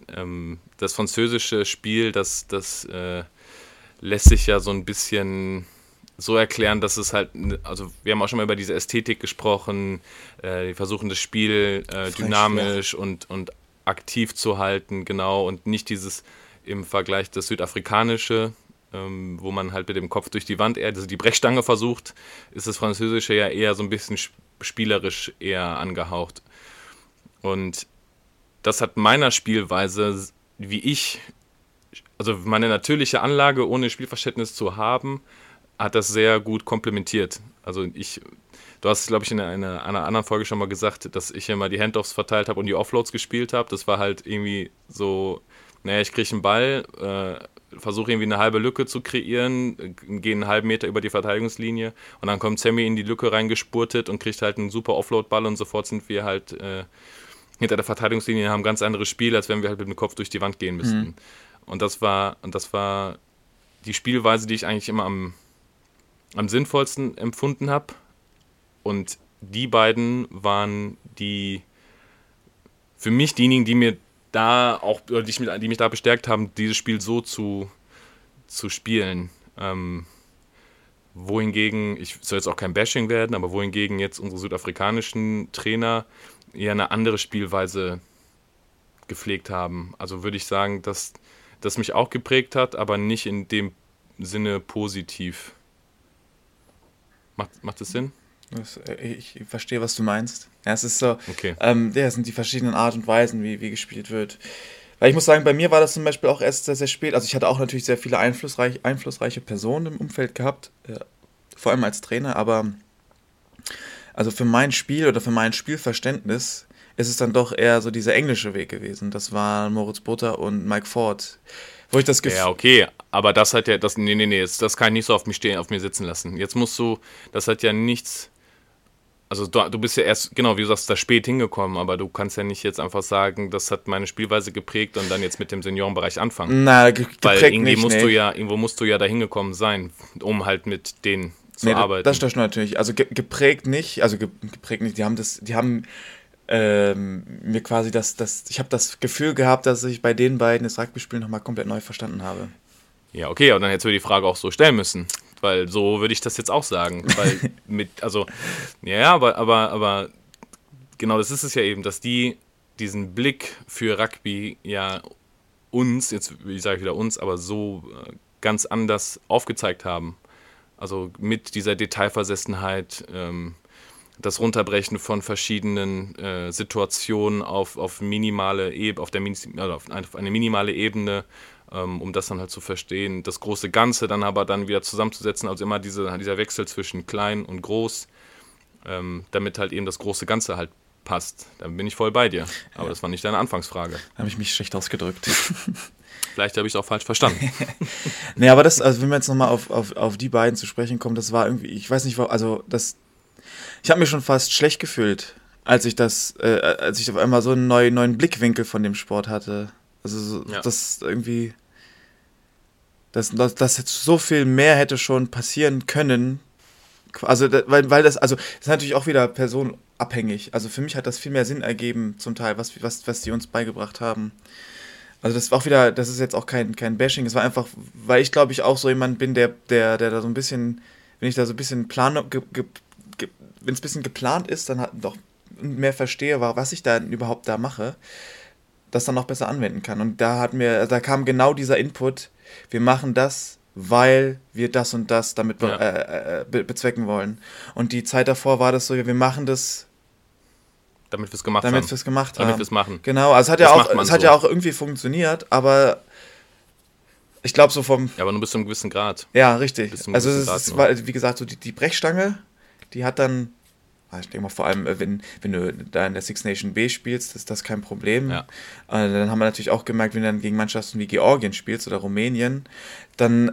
das französische Spiel, das lässt sich ja so ein bisschen so erklären, dass es halt, also wir haben auch schon mal über diese Ästhetik gesprochen, die versuchen das Spiel dynamisch und aktiv zu halten, genau, und nicht dieses im Vergleich das südafrikanische, wo man halt mit dem Kopf durch die Wand also die Brechstange versucht, ist das Französische ja eher so ein bisschen spielerisch eher angehaucht. Und das hat meiner Spielweise, also meine natürliche Anlage, ohne Spielverständnis zu haben, hat das sehr gut komplementiert. Also du hast, glaube ich, in einer anderen Folge schon mal gesagt, dass ich immer die Handoffs verteilt habe und die Offloads gespielt habe. Das war halt irgendwie so, ich kriege einen Ball, versuche irgendwie eine halbe Lücke zu kreieren, gehe einen halben Meter über die Verteidigungslinie und dann kommt Sammy in die Lücke reingespurtet und kriegt halt einen super Offload-Ball und sofort sind wir halt hinter der Verteidigungslinie, haben ein ganz anderes Spiel, als wenn wir halt mit dem Kopf durch die Wand gehen müssten. Und das war die Spielweise, die ich eigentlich immer am sinnvollsten empfunden habe. Und die beiden waren für mich diejenigen, die mir da auch, oder die mich da bestärkt haben, dieses Spiel so zu spielen. Wohingegen, ich soll jetzt auch kein Bashing werden, aber wohingegen jetzt unsere südafrikanischen Trainer eher eine andere Spielweise gepflegt haben. Also würde ich sagen, dass das mich auch geprägt hat, aber nicht in dem Sinne positiv. Macht das Sinn? Ich verstehe, was du meinst. Ja, es ist so, okay. Es sind die verschiedenen Art und Weisen, wie gespielt wird. Weil ich muss sagen, bei mir war das zum Beispiel auch erst sehr, sehr spät. Also ich hatte auch natürlich sehr viele einflussreiche Personen im Umfeld gehabt, vor allem als Trainer, aber also für mein Spiel oder für mein Spielverständnis ist es dann doch eher so dieser englische Weg gewesen. Das waren Moritz Butter und Mike Ford. Wo ich das ja, okay, aber das hat ja, das kann ich nicht so auf mir sitzen lassen. Jetzt das hat ja nichts, also du bist ja erst, genau, wie du sagst, da spät hingekommen, aber du kannst ja nicht jetzt einfach sagen, das hat meine Spielweise geprägt und dann jetzt mit dem Seniorenbereich anfangen. Na, geprägt weil irgendwie nicht, irgendwo musst du ja da hingekommen sein, um halt mit denen zu arbeiten. Das stimmt natürlich, also geprägt nicht, die haben mir quasi ich habe das Gefühl gehabt, dass ich bei den beiden das Rugby-Spiel nochmal komplett neu verstanden habe. Ja, okay, aber dann hättest du die Frage auch so stellen müssen, weil so würde ich das jetzt auch sagen, weil aber genau, das ist es ja eben, dass die diesen Blick für Rugby ja uns, jetzt sage ich wieder uns, aber so ganz anders aufgezeigt haben. Also mit dieser Detailversessenheit, das Runterbrechen von verschiedenen Situationen auf eine minimale Ebene, um das dann halt zu verstehen. Das große Ganze dann aber dann wieder zusammenzusetzen, also immer dieser Wechsel zwischen klein und groß, damit halt eben das große Ganze halt passt. Da bin ich voll bei dir. Aber das war nicht deine Anfangsfrage. Da habe ich mich schlecht ausgedrückt. Vielleicht habe ich es auch falsch verstanden. Nee, aber also wenn wir jetzt nochmal auf die beiden zu sprechen kommen, das war irgendwie, ich weiß nicht, ich habe mich schon fast schlecht gefühlt, als ich auf einmal so einen neuen Blickwinkel von dem Sport hatte. Also das irgendwie, dass jetzt so viel mehr hätte schon passieren können. Also weil das ist natürlich auch wieder personenabhängig. Also für mich hat das viel mehr Sinn ergeben zum Teil, was die uns beigebracht haben. Also das war auch wieder, das ist jetzt auch kein Bashing, es war einfach, weil ich glaube ich auch so jemand bin, der da so ein bisschen, wenn ich da so ein bisschen wenn es ein bisschen geplant ist, dann doch mehr verstehe, was ich da überhaupt da mache, das dann auch besser anwenden kann. Und da kam genau dieser Input, wir machen das, weil wir das und das damit bezwecken wollen. Und die Zeit davor war das so, wir machen das, damit wir es gemacht haben. Damit wir es machen. Genau, also es hat ja auch irgendwie funktioniert, aber ich glaube so vom... Ja, aber nur bis zu einem gewissen Grad. Ja, richtig. Also es war, wie gesagt, so die Brechstange, die hat dann, ich denke mal vor allem, wenn du da in der Six Nation B spielst, ist das kein Problem. Ja. Dann haben wir natürlich auch gemerkt, wenn du dann gegen Mannschaften wie Georgien spielst oder Rumänien, dann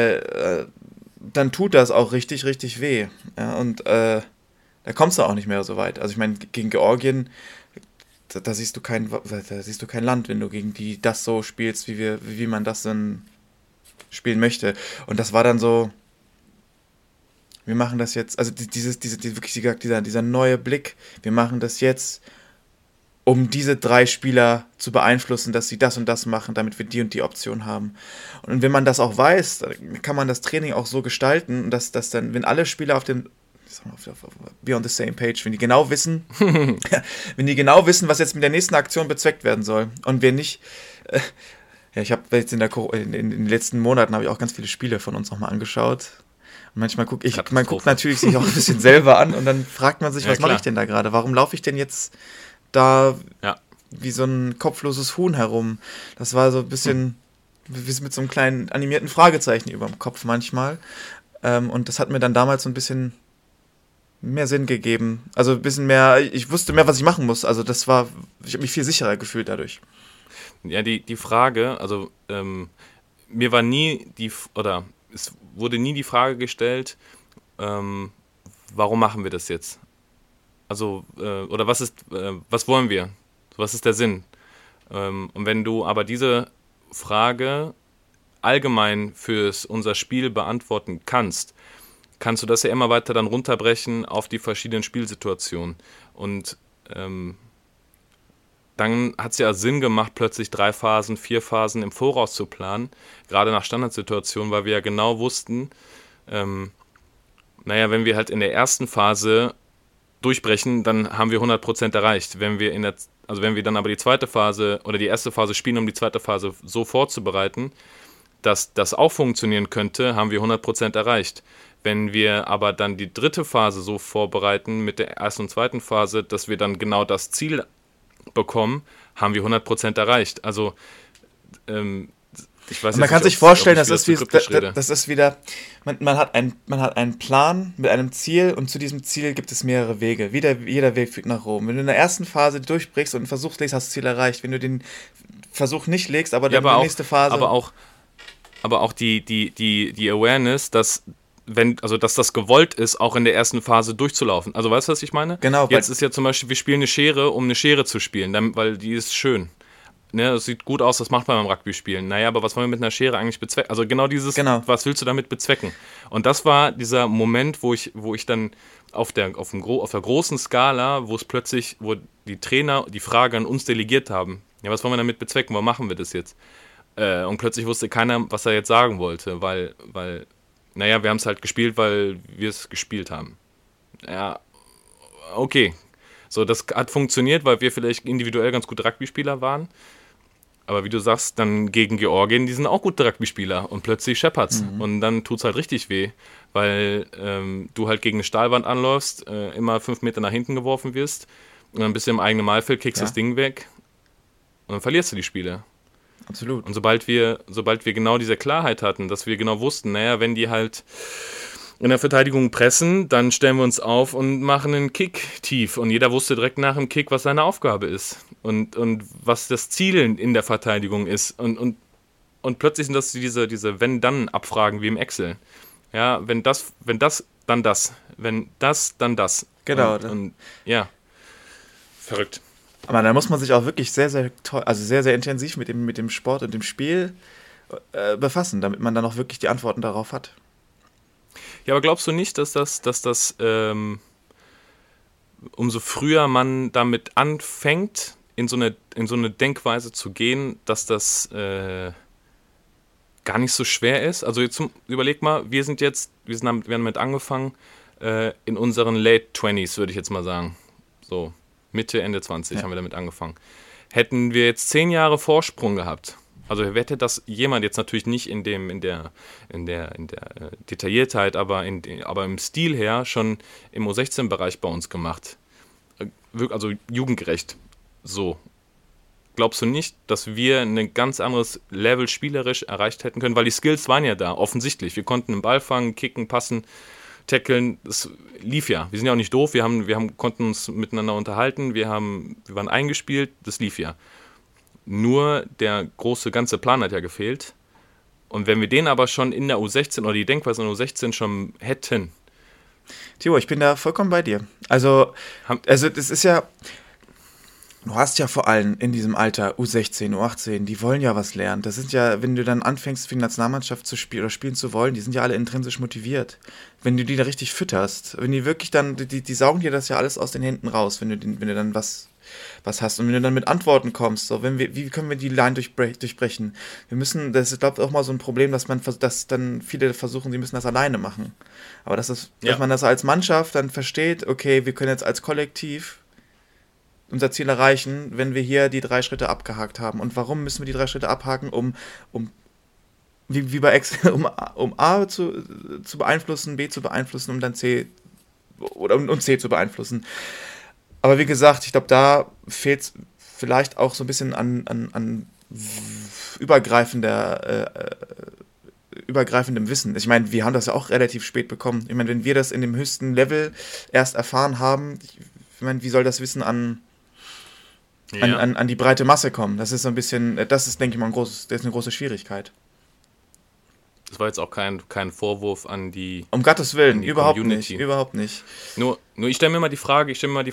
tut das auch richtig, richtig weh. Ja, und da kommst du auch nicht mehr so weit. Also ich meine, gegen Georgien, da siehst du kein Land, wenn du gegen die das so spielst, wie man das dann spielen möchte. Und das war dann so, wir machen das jetzt, also dieser neue Blick, wir machen das jetzt, um diese 3 Spieler zu beeinflussen, dass sie das und das machen, damit wir die und die Option haben. Und wenn man das auch weiß, dann kann man das Training auch so gestalten, dass dann, wenn alle Spieler be on the same page, wenn die genau wissen, was jetzt mit der nächsten Aktion bezweckt werden soll. Und wir nicht, ich habe jetzt in den letzten Monaten habe ich auch ganz viele Spiele von uns nochmal angeschaut. Und manchmal man guckt natürlich sich auch ein bisschen selber an und dann fragt man sich, was mache ich denn da gerade? Warum laufe ich denn jetzt da wie so ein kopfloses Huhn herum? Das war so ein bisschen wie mit so einem kleinen animierten Fragezeichen über dem Kopf manchmal. Und das hat mir dann damals so ein bisschen mehr Sinn gegeben. Also ein bisschen mehr, ich wusste mehr, was ich machen muss. Also ich habe mich viel sicherer gefühlt dadurch. Ja, die Frage, also mir war es wurde nie die Frage gestellt, warum machen wir das jetzt? Also, oder was wollen wir? Was ist der Sinn? Und wenn du aber diese Frage allgemein für unser Spiel beantworten kannst du das ja immer weiter dann runterbrechen auf die verschiedenen Spielsituationen. Und dann hat es ja Sinn gemacht, plötzlich 3 Phasen, 4 Phasen im Voraus zu planen, gerade nach Standardsituationen, weil wir ja genau wussten, wenn wir halt in der ersten Phase durchbrechen, dann haben wir 100% erreicht. Wenn wir dann aber die zweite Phase oder die erste Phase spielen, um die zweite Phase so vorzubereiten, dass das auch funktionieren könnte, haben wir 100% erreicht. Wenn wir aber dann die dritte Phase so vorbereiten mit der ersten und zweiten Phase, dass wir dann genau das Ziel bekommen, haben wir 100% erreicht. Also ich weiß man nicht, kann sich vorstellen, das ist wieder, man hat einen Plan mit einem Ziel und zu diesem Ziel gibt es mehrere Wege. Jeder Weg führt nach Rom. Wenn du in der ersten Phase durchbrichst und einen Versuch legst, hast du das Ziel erreicht. Wenn du den Versuch nicht legst, aber dann die nächste Phase... Aber auch die Awareness, dass das gewollt ist, auch in der ersten Phase durchzulaufen. Also weißt du, was ich meine? Genau. Jetzt ist ja zum Beispiel, wir spielen eine Schere, um eine Schere zu spielen, weil die ist schön. Ne, das sieht gut aus, das macht man beim Rugby-Spielen. Naja, aber was wollen wir mit einer Schere eigentlich bezwecken? Also genau was willst du damit bezwecken? Und das war dieser Moment, wo ich dann auf der großen Skala, wo die Trainer die Frage an uns delegiert haben. Ja, was wollen wir damit bezwecken? Warum machen wir das jetzt? Und plötzlich wusste keiner, was er jetzt sagen wollte, weil wir haben es halt gespielt, weil wir es gespielt haben. Ja, okay. So, das hat funktioniert, weil wir vielleicht individuell ganz gute Rugby-Spieler waren. Aber wie du sagst, dann gegen Georgien, die sind auch gute Rugby-Spieler und plötzlich scheppert's. Und dann tut's halt richtig weh, weil du halt gegen eine Stahlwand anläufst, immer 5 Meter nach hinten geworfen wirst und dann bist du im eigenen Mahlfeld, kickst das Ding weg und dann verlierst du die Spiele. Absolut. Und sobald wir genau diese Klarheit hatten, dass wir genau wussten, wenn die halt in der Verteidigung pressen, dann stellen wir uns auf und machen einen Kick tief. Und jeder wusste direkt nach dem Kick, was seine Aufgabe ist und was das Ziel in der Verteidigung ist. Und plötzlich sind das diese Wenn-Dann-Abfragen wie im Excel. Ja, wenn das, dann das. Wenn das, dann das. Genau. Und ja, verrückt. Aber da muss man sich auch wirklich sehr, sehr toll, also sehr, sehr intensiv mit dem Sport und dem Spiel befassen, damit man dann auch wirklich die Antworten darauf hat. Ja, aber glaubst du nicht, dass das umso früher man damit anfängt, in so eine Denkweise zu gehen, dass das gar nicht so schwer ist? Also jetzt überleg mal, wir haben damit angefangen in unseren Late 20s, würde ich jetzt mal sagen. So. Mitte, Ende 20 haben wir damit angefangen. Hätten wir jetzt 10 Jahre Vorsprung gehabt, also hätte das jemand jetzt natürlich nicht in der Detailliertheit, aber im Stil her schon im U16-Bereich bei uns gemacht. Also jugendgerecht. So. Glaubst du nicht, dass wir ein ganz anderes Level spielerisch erreicht hätten können? Weil die Skills waren ja da, offensichtlich. Wir konnten den Ball fangen, kicken, passen, tackeln, das lief ja. Wir sind ja auch nicht doof, wir konnten uns miteinander unterhalten, wir waren eingespielt, das lief ja. Nur der große ganze Plan hat ja gefehlt. Und wenn wir den aber schon in der U16 oder die Denkweise in der U16 schon hätten. Timo, ich bin da vollkommen bei dir. Also das ist ja, du hast ja vor allem in diesem Alter U16, U18, die wollen ja was lernen. Das sind ja, wenn du dann anfängst, für die Nationalmannschaft zu spielen oder spielen zu wollen, die sind ja alle intrinsisch motiviert. Wenn du die da richtig fütterst, wenn die wirklich dann, die saugen dir das ja alles aus den Händen raus, wenn du dann was was hast. Und wenn du dann mit Antworten kommst, so, wie können wir die Line durchbrechen? Wir müssen, das ist, glaube ich, auch mal so ein Problem, dass dann viele versuchen, sie müssen das alleine machen. Aber dass man das als Mannschaft dann versteht, okay, wir können jetzt als Kollektiv unser Ziel erreichen, wenn wir hier die 3 Schritte abgehakt haben. Und warum müssen wir die 3 Schritte abhaken, um wie bei um A zu beeinflussen, B zu beeinflussen, um dann C und C zu beeinflussen. Aber wie gesagt, ich glaube, da fehlt es vielleicht auch so ein bisschen an übergreifendem Wissen. Ich meine, wir haben das ja auch relativ spät bekommen. Ich meine, wenn wir das in dem höchsten Level erst erfahren haben, ich meine, wie soll das Wissen an die breite Masse kommen? Das ist so ein bisschen, das ist, denke ich mal, das ist eine große Schwierigkeit. Das war jetzt auch kein Vorwurf an die Um Gottes Willen, überhaupt Community. nicht. Nur ich stelle mir mal die Frage,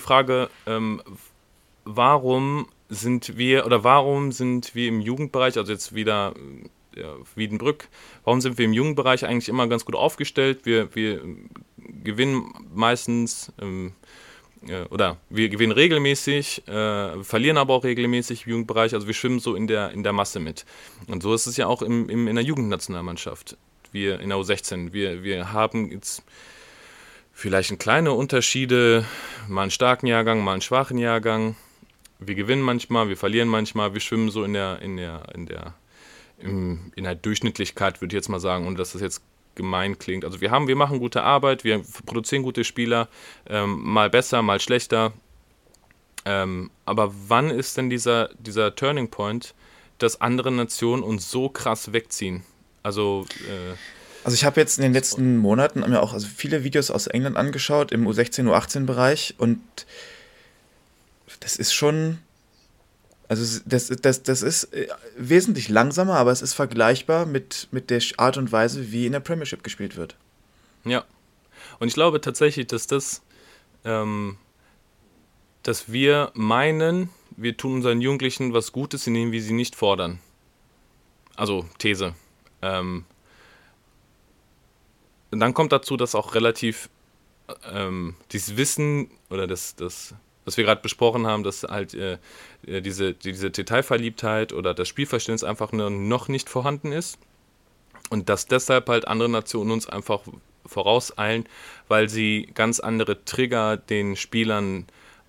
warum sind wir im Jugendbereich, also jetzt wieder Wiedenbrück, warum sind wir im Jugendbereich eigentlich immer ganz gut aufgestellt? Wir gewinnen meistens oder wir gewinnen regelmäßig, verlieren aber auch regelmäßig im Jugendbereich, also wir schwimmen so in der Masse mit. Und so ist es ja auch in der Jugendnationalmannschaft, wir in der U16. Wir haben jetzt vielleicht kleine Unterschiede, mal einen starken Jahrgang, mal einen schwachen Jahrgang. Wir gewinnen manchmal, wir verlieren manchmal, wir schwimmen so in der Durchschnittlichkeit, würde ich jetzt mal sagen, und dass das jetzt gemein klingt. Also wir machen gute Arbeit, wir produzieren gute Spieler, mal besser, mal schlechter. Aber wann ist denn dieser Turning Point, dass andere Nationen uns so krass wegziehen? Also ich habe jetzt in den letzten Monaten mir auch viele Videos aus England angeschaut, im U16, U18-Bereich, und das ist schon, also das ist wesentlich langsamer, aber es ist vergleichbar mit der Art und Weise, wie in der Premiership gespielt wird. Ja, und ich glaube tatsächlich, dass wir meinen, wir tun unseren Jugendlichen was Gutes, indem wir sie nicht fordern. Also These. Und dann kommt dazu, dass auch relativ dieses Wissen oder das was wir gerade besprochen haben, dass halt diese Detailverliebtheit oder das Spielverständnis einfach noch nicht vorhanden ist und dass deshalb halt andere Nationen uns einfach vorauseilen, weil sie ganz andere Trigger den Spielern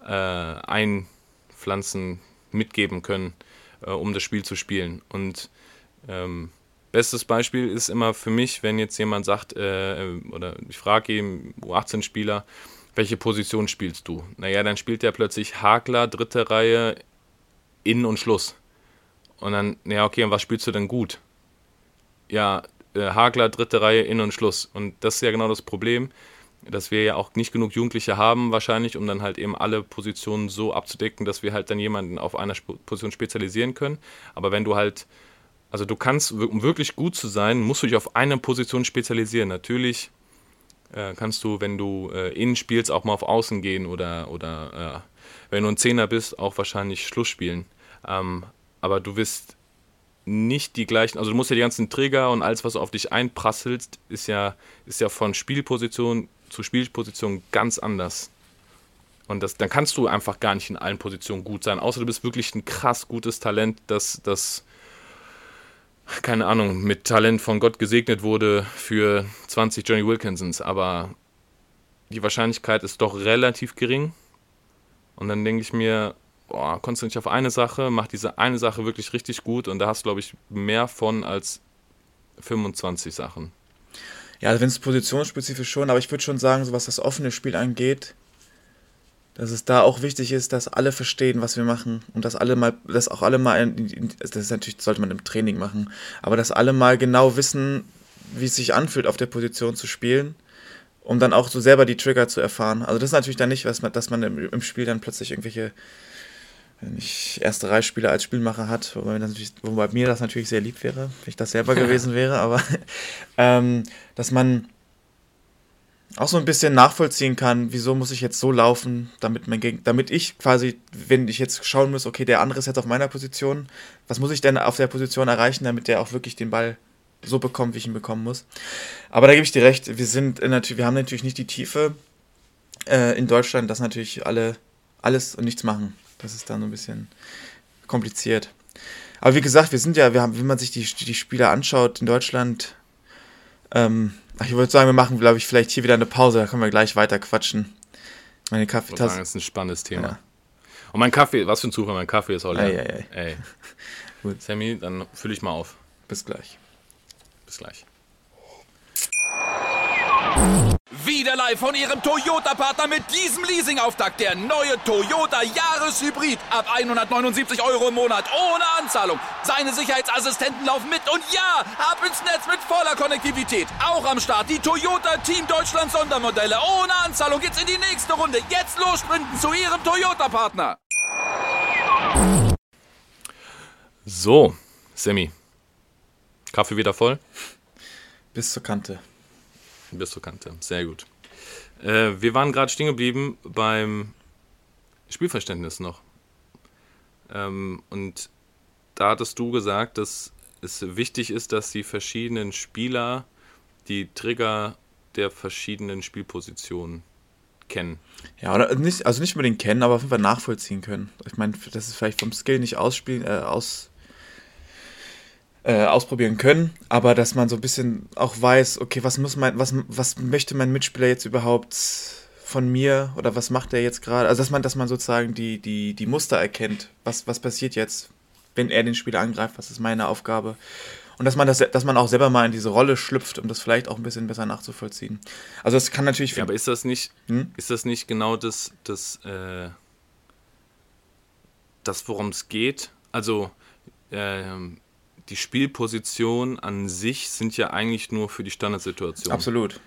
einpflanzen, mitgeben können, um das Spiel zu spielen. Und bestes Beispiel ist immer für mich, wenn jetzt jemand sagt, oder ich frage eben U18-Spieler, welche Position spielst du? Naja, dann spielt der plötzlich Hagler, 3. Reihe, Innen und Schluss. Und dann, ja, okay, und was spielst du denn gut? Ja, Hagler, 3. Reihe, Innen und Schluss. Und das ist ja genau das Problem, dass wir ja auch nicht genug Jugendliche haben wahrscheinlich, um dann halt eben alle Positionen so abzudecken, dass wir halt dann jemanden auf einer Position spezialisieren können. Aber wenn du halt, also du kannst, um wirklich gut zu sein, musst du dich auf eine Position spezialisieren. Natürlich kannst du, wenn du innen spielst, auch mal auf Außen gehen oder wenn du ein Zehner bist, auch wahrscheinlich Schluss spielen. Aber du wirst nicht die gleichen, also du musst ja die ganzen Trigger und alles, was auf dich einprasselt, ist ja von Spielposition zu Spielposition ganz anders. Und dann kannst du einfach gar nicht in allen Positionen gut sein, außer du bist wirklich ein krass gutes Talent, das keine Ahnung, mit Talent von Gott gesegnet wurde für 20 Johnny Wilkinsons, aber die Wahrscheinlichkeit ist doch relativ gering. Und dann denke ich mir, konzentriere dich auf eine Sache, mach diese eine Sache wirklich richtig gut und da hast du, glaube ich, mehr von als 25 Sachen. Ja, also wenn es positionsspezifisch schon, aber ich würde schon sagen, so was das offene Spiel angeht, dass es da auch wichtig ist, dass alle verstehen, was wir machen und das ist natürlich, sollte man im Training machen, aber dass alle mal genau wissen, wie es sich anfühlt, auf der Position zu spielen, um dann auch so selber die Trigger zu erfahren. Also das ist natürlich dann nicht, dass man im Spiel dann plötzlich irgendwelche erste Reihe Spieler als Spielmacher hat, wobei mir das natürlich sehr lieb wäre, wenn ich das selber gewesen wäre, aber dass man auch so ein bisschen nachvollziehen kann, wieso muss ich jetzt so laufen, damit ich quasi, wenn ich jetzt schauen muss, okay, der andere ist jetzt auf meiner Position, was muss ich denn auf der Position erreichen, damit der auch wirklich den Ball so bekommt, wie ich ihn bekommen muss. Aber da gebe ich dir recht, wir haben natürlich nicht die Tiefe in Deutschland, dass natürlich alle alles und nichts machen. Das ist dann so ein bisschen kompliziert. Aber wie gesagt, wenn man sich die Spieler anschaut in Deutschland, ich würde sagen, wir machen, glaube ich, vielleicht hier wieder eine Pause, da können wir gleich weiter quatschen. Meine Kaffeetasse. Das ist ein spannendes Thema. Ja. Und mein Kaffee, was für ein Zufall, mein Kaffee ist auch leer. Ey. Gut. Sammy, dann fülle ich mal auf. Bis gleich. Bis gleich. Wieder live von Ihrem Toyota-Partner mit diesem Leasing-Auftakt. Der neue Toyota Jahreshybrid. Ab 179 € im Monat. Ohne Anzahlung. Seine Sicherheitsassistenten laufen mit. Und ja, ab ins Netz mit voller Konnektivität. Auch am Start die Toyota Team Deutschland Sondermodelle. Ohne Anzahlung geht's in die nächste Runde. Jetzt los sprinten zu Ihrem Toyota-Partner. So, Sammy. Kaffee wieder voll? Bis zur Kante. Bis zur Kante, sehr gut. Wir waren gerade stehen geblieben beim Spielverständnis noch. Und da hattest du gesagt, dass es wichtig ist, dass die verschiedenen Spieler die Trigger der verschiedenen Spielpositionen kennen. Ja, oder nicht, also nicht unbedingt kennen, aber auf jeden Fall nachvollziehen können. Ich meine, das ist vielleicht vom Skill nicht ausprobieren können, aber dass man so ein bisschen auch weiß, okay, was möchte mein Mitspieler jetzt überhaupt von mir oder was macht er jetzt gerade? Also dass man sozusagen die Muster erkennt, was passiert jetzt, wenn er den Spieler angreift, was ist meine Aufgabe? Und dass man auch selber mal in diese Rolle schlüpft, um das vielleicht auch ein bisschen besser nachzuvollziehen. Also das kann natürlich... Ja, aber ist das nicht genau das worum es geht? Also die Spielpositionen an sich sind ja eigentlich nur für die Standardsituation. Absolut.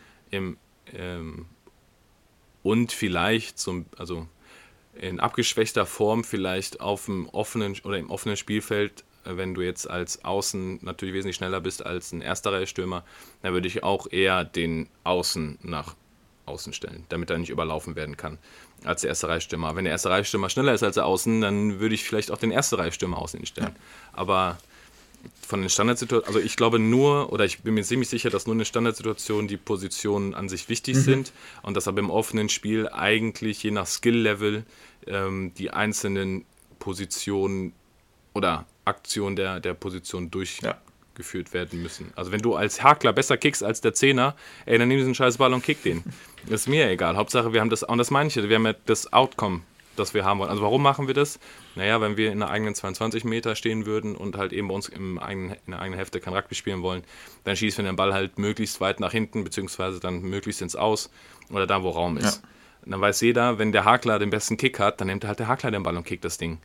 Und vielleicht also in abgeschwächter Form vielleicht im offenen Spielfeld, wenn du jetzt als Außen natürlich wesentlich schneller bist als ein Erster-Reihe-Stürmer, dann würde ich auch eher den Außen nach außen stellen, damit er nicht überlaufen werden kann als der Erster-Reihe-Stürmer. Wenn der Erster-Reihe-Stürmer schneller ist als der Außen, dann würde ich vielleicht auch den Erster-Reihe-Stürmer außen stellen. Ja. Aber von den Standardsituationen, also ich glaube ich bin mir ziemlich sicher, dass nur in den Standardsituationen die Positionen an sich wichtig sind und dass aber im offenen Spiel eigentlich je nach Skill-Level die einzelnen Positionen oder Aktionen der Position durchgeführt werden müssen. Also wenn du als Hakler besser kickst als der Zehner, dann nimm diesen scheiß Ball und kick den. Das ist mir egal. Hauptsache wir haben das, und das meine ich, wir haben ja das Outcome, das wir haben wollen. Also warum machen wir das? Naja, wenn wir in der eigenen 22 Meter stehen würden und halt eben bei uns in der eigenen Hälfte kein Rugby spielen wollen, dann schießen wir den Ball halt möglichst weit nach hinten, beziehungsweise dann möglichst ins Aus oder da, wo Raum ist. Ja. Und dann weiß jeder, wenn der Hakler den besten Kick hat, dann nimmt halt der Hakler den Ball und kickt das Ding.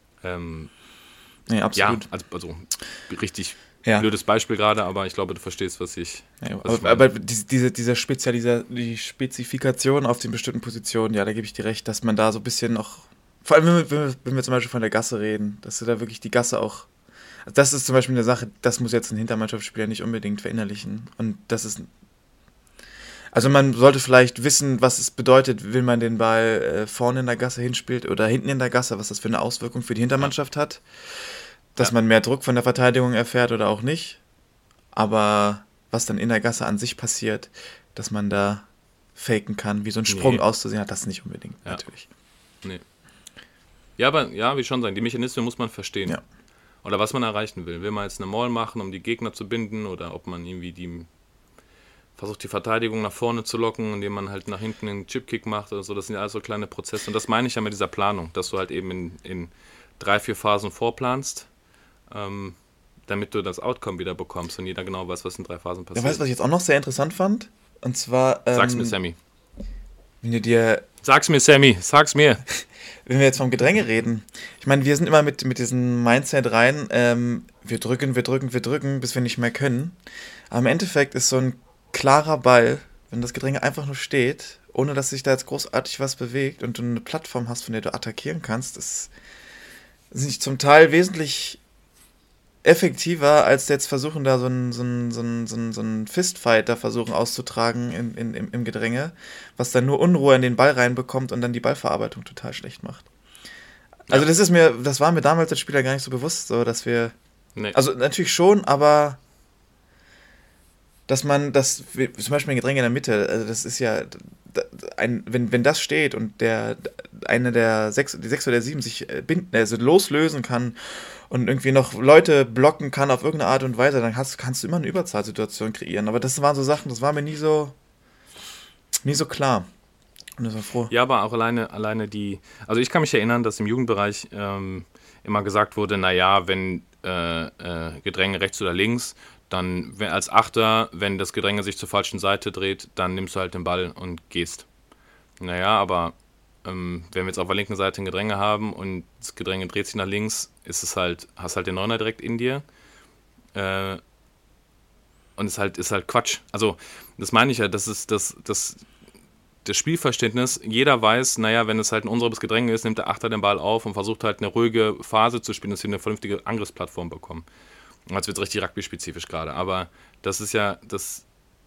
Ja, absolut. Ja, also richtig blödes Beispiel gerade, aber ich glaube, du verstehst, was ich aber diese Spezifikation auf den bestimmten Positionen, ja, da gebe ich dir recht, dass man da so ein bisschen noch, vor allem wenn wir zum Beispiel von der Gasse reden, dass du da wirklich die Gasse auch, das ist zum Beispiel eine Sache, das muss jetzt ein Hintermannschaftsspieler nicht unbedingt verinnerlichen. Und das ist, also man sollte vielleicht wissen, was es bedeutet, wenn man den Ball vorne in der Gasse hinspielt oder hinten in der Gasse, was das für eine Auswirkung für die Hintermannschaft hat. Dass man mehr Druck von der Verteidigung erfährt oder auch nicht. Aber was dann in der Gasse an sich passiert, dass man da faken kann, wie so ein Sprung auszusehen hat, das nicht unbedingt, natürlich. Nee. Ja, aber wie schon sagen, die Mechanismen muss man verstehen. Ja. Oder was man erreichen will. Will man jetzt eine Maul machen, um die Gegner zu binden, oder ob man irgendwie versucht, die Verteidigung nach vorne zu locken, indem man halt nach hinten einen Chipkick macht oder so. Das sind ja alles so kleine Prozesse. Und das meine ich ja mit dieser Planung, dass du halt eben in 3-4 Phasen vorplanst, damit du das Outcome wieder bekommst und jeder genau weiß, was in 3 Phasen passiert. Ja, weißt du, was ich jetzt auch noch sehr interessant fand? Und zwar... Sag's mir, Sammy. Sag's mir, Sammy. Sag's mir. Wenn wir jetzt vom Gedränge reden. Ich meine, wir sind immer mit diesem Mindset rein, wir drücken, bis wir nicht mehr können. Aber im Endeffekt ist so ein klarer Ball, wenn das Gedränge einfach nur steht, ohne dass sich da jetzt großartig was bewegt und du eine Plattform hast, von der du attackieren kannst, ist nicht zum Teil wesentlich effektiver, als jetzt versuchen, da so einen Fistfight da versuchen auszutragen im Gedränge, was dann nur Unruhe in den Ball reinbekommt und dann die Ballverarbeitung total schlecht macht. Also das war mir damals als Spieler gar nicht so bewusst, so dass wir, also natürlich schon, aber dass man das, zum Beispiel ein Getränk in der Mitte, also das ist ja, wenn das steht und eine der 6 oder 7 sich loslösen kann und irgendwie noch Leute blocken kann auf irgendeine Art und Weise, dann kannst du immer eine Überzahlsituation kreieren. Aber das waren so Sachen, das war mir nie so klar. Und das war froh. Ja, aber auch alleine die, also ich kann mich erinnern, dass im Jugendbereich immer gesagt wurde, naja, wenn Gedränge rechts oder links, dann als Achter, wenn das Gedränge sich zur falschen Seite dreht, dann nimmst du halt den Ball und gehst. Naja, aber wenn wir jetzt auf der linken Seite ein Gedränge haben und das Gedränge dreht sich nach links, hast halt den Neuner direkt in dir. Und ist halt Quatsch. Also, das meine ich ja, das ist das Spielverständnis. Jeder weiß, naja, wenn es halt ein unsaubes Gedränge ist, nimmt der Achter den Ball auf und versucht halt eine ruhige Phase zu spielen, dass wir eine vernünftige Angriffsplattform bekommen. Und jetzt wird es richtig rugby-spezifisch gerade. Aber das ist ja das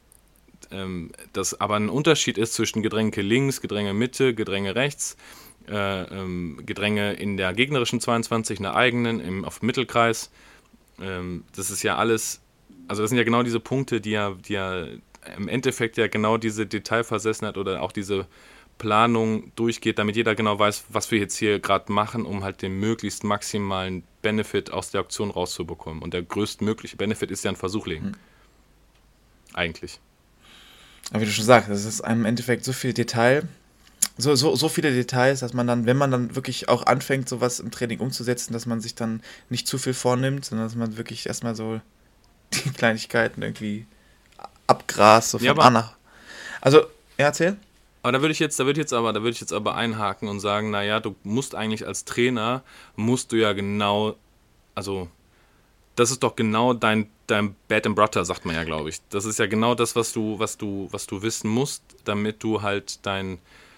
aber ein Unterschied ist zwischen Gedränge links, Gedränge Mitte, Gedränge rechts, Gedränge in der gegnerischen 22, in der eigenen, auf dem Mittelkreis. Das ist ja alles, also das sind ja genau diese Punkte, die ja im Endeffekt ja genau diese Detailversessenheit oder auch diese Planung durchgeht, damit jeder genau weiß, was wir jetzt hier gerade machen, um halt den möglichst maximalen Benefit aus der Aktion rauszubekommen. Und der größtmögliche Benefit ist ja ein Versuch legen. Eigentlich. Aber wie du schon sagst, es ist im Endeffekt so viel Detail, so viele Details, dass man dann, wenn man dann wirklich auch anfängt, sowas im Training umzusetzen, dass man sich dann nicht zu viel vornimmt, sondern dass man wirklich erstmal so die Kleinigkeiten irgendwie abgrast, so von A nach. Also, ja, erzähl. Aber da würde ich jetzt aber einhaken und sagen, naja, du musst eigentlich als Trainer, musst du ja genau, also das ist doch genau dein Bread and Butter, sagt man ja, glaube ich. Das ist ja genau das, was du wissen musst, damit du halt dein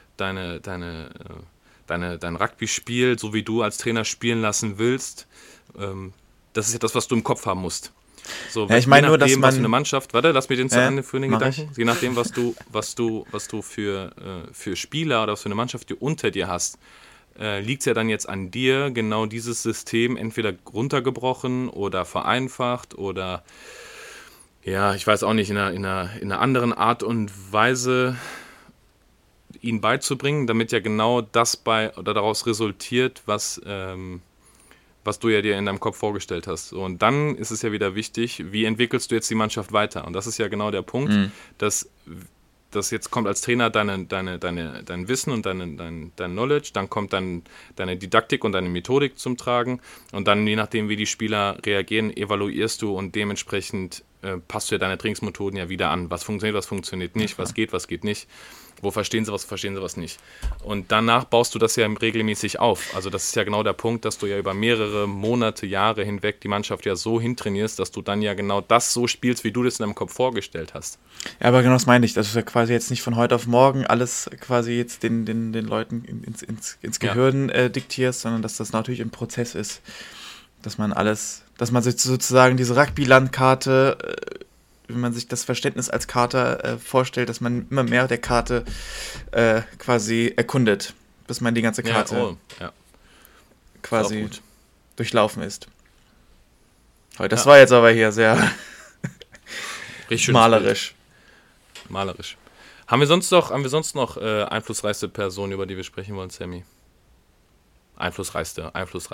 Rugby-Spiel, so wie du als Trainer spielen lassen willst, das ist ja das, was du im Kopf haben musst. So, ja, ich meine nur, dass man... Was für eine Mannschaft, warte, lass mich den zu Ende führen, den Gedanken. Je nachdem, was du für Spieler oder was für eine Mannschaft du unter dir hast, liegt es ja dann jetzt an dir, genau dieses System entweder runtergebrochen oder vereinfacht oder, ja, ich weiß auch nicht, in einer anderen Art und Weise ihnen beizubringen, damit ja genau das daraus resultiert, was du ja dir in deinem Kopf vorgestellt hast. So, und dann ist es ja wieder wichtig, wie entwickelst du jetzt die Mannschaft weiter? Und das ist ja genau der Punkt, dass jetzt kommt als Trainer dein Wissen und dein Knowledge, dann kommt deine Didaktik und deine Methodik zum Tragen und dann, je nachdem, wie die Spieler reagieren, evaluierst du und dementsprechend passt du ja deine Trainingsmethoden ja wieder an. Was funktioniert nicht, was geht nicht. Wo verstehen sie was nicht. Und danach baust du das ja regelmäßig auf. Also das ist ja genau der Punkt, dass du ja über mehrere Monate, Jahre hinweg die Mannschaft ja so hintrainierst, dass du dann ja genau das so spielst, wie du das in deinem Kopf vorgestellt hast. Ja, aber genau das meine ich. Das ist ja quasi jetzt nicht von heute auf morgen alles quasi jetzt den Leuten ins Gehirn diktierst, sondern dass das natürlich ein Prozess ist. Dass man sich sozusagen diese Rugby-Landkarte, wenn man sich das Verständnis als Karte vorstellt, dass man immer mehr der Karte quasi erkundet, bis man die ganze Karte quasi durchlaufen ist. Das war jetzt aber hier sehr malerisch. Malerisch. Haben wir sonst noch einflussreichste Personen, über die wir sprechen wollen, Sammy? Einflussreiche.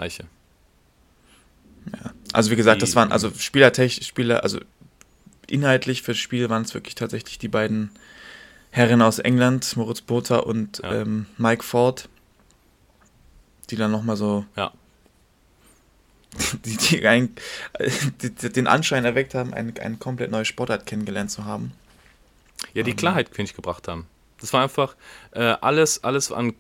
Ja. Also wie gesagt, das waren also Spieler, also inhaltlich fürs Spiel waren es wirklich tatsächlich die beiden Herren aus England, Moritz Botha und Mike Ford, die dann nochmal so die den Anschein erweckt haben, eine komplett neue Sportart kennengelernt zu haben. Ja, die Klarheit, finde ich, gebracht haben. Das war einfach alles an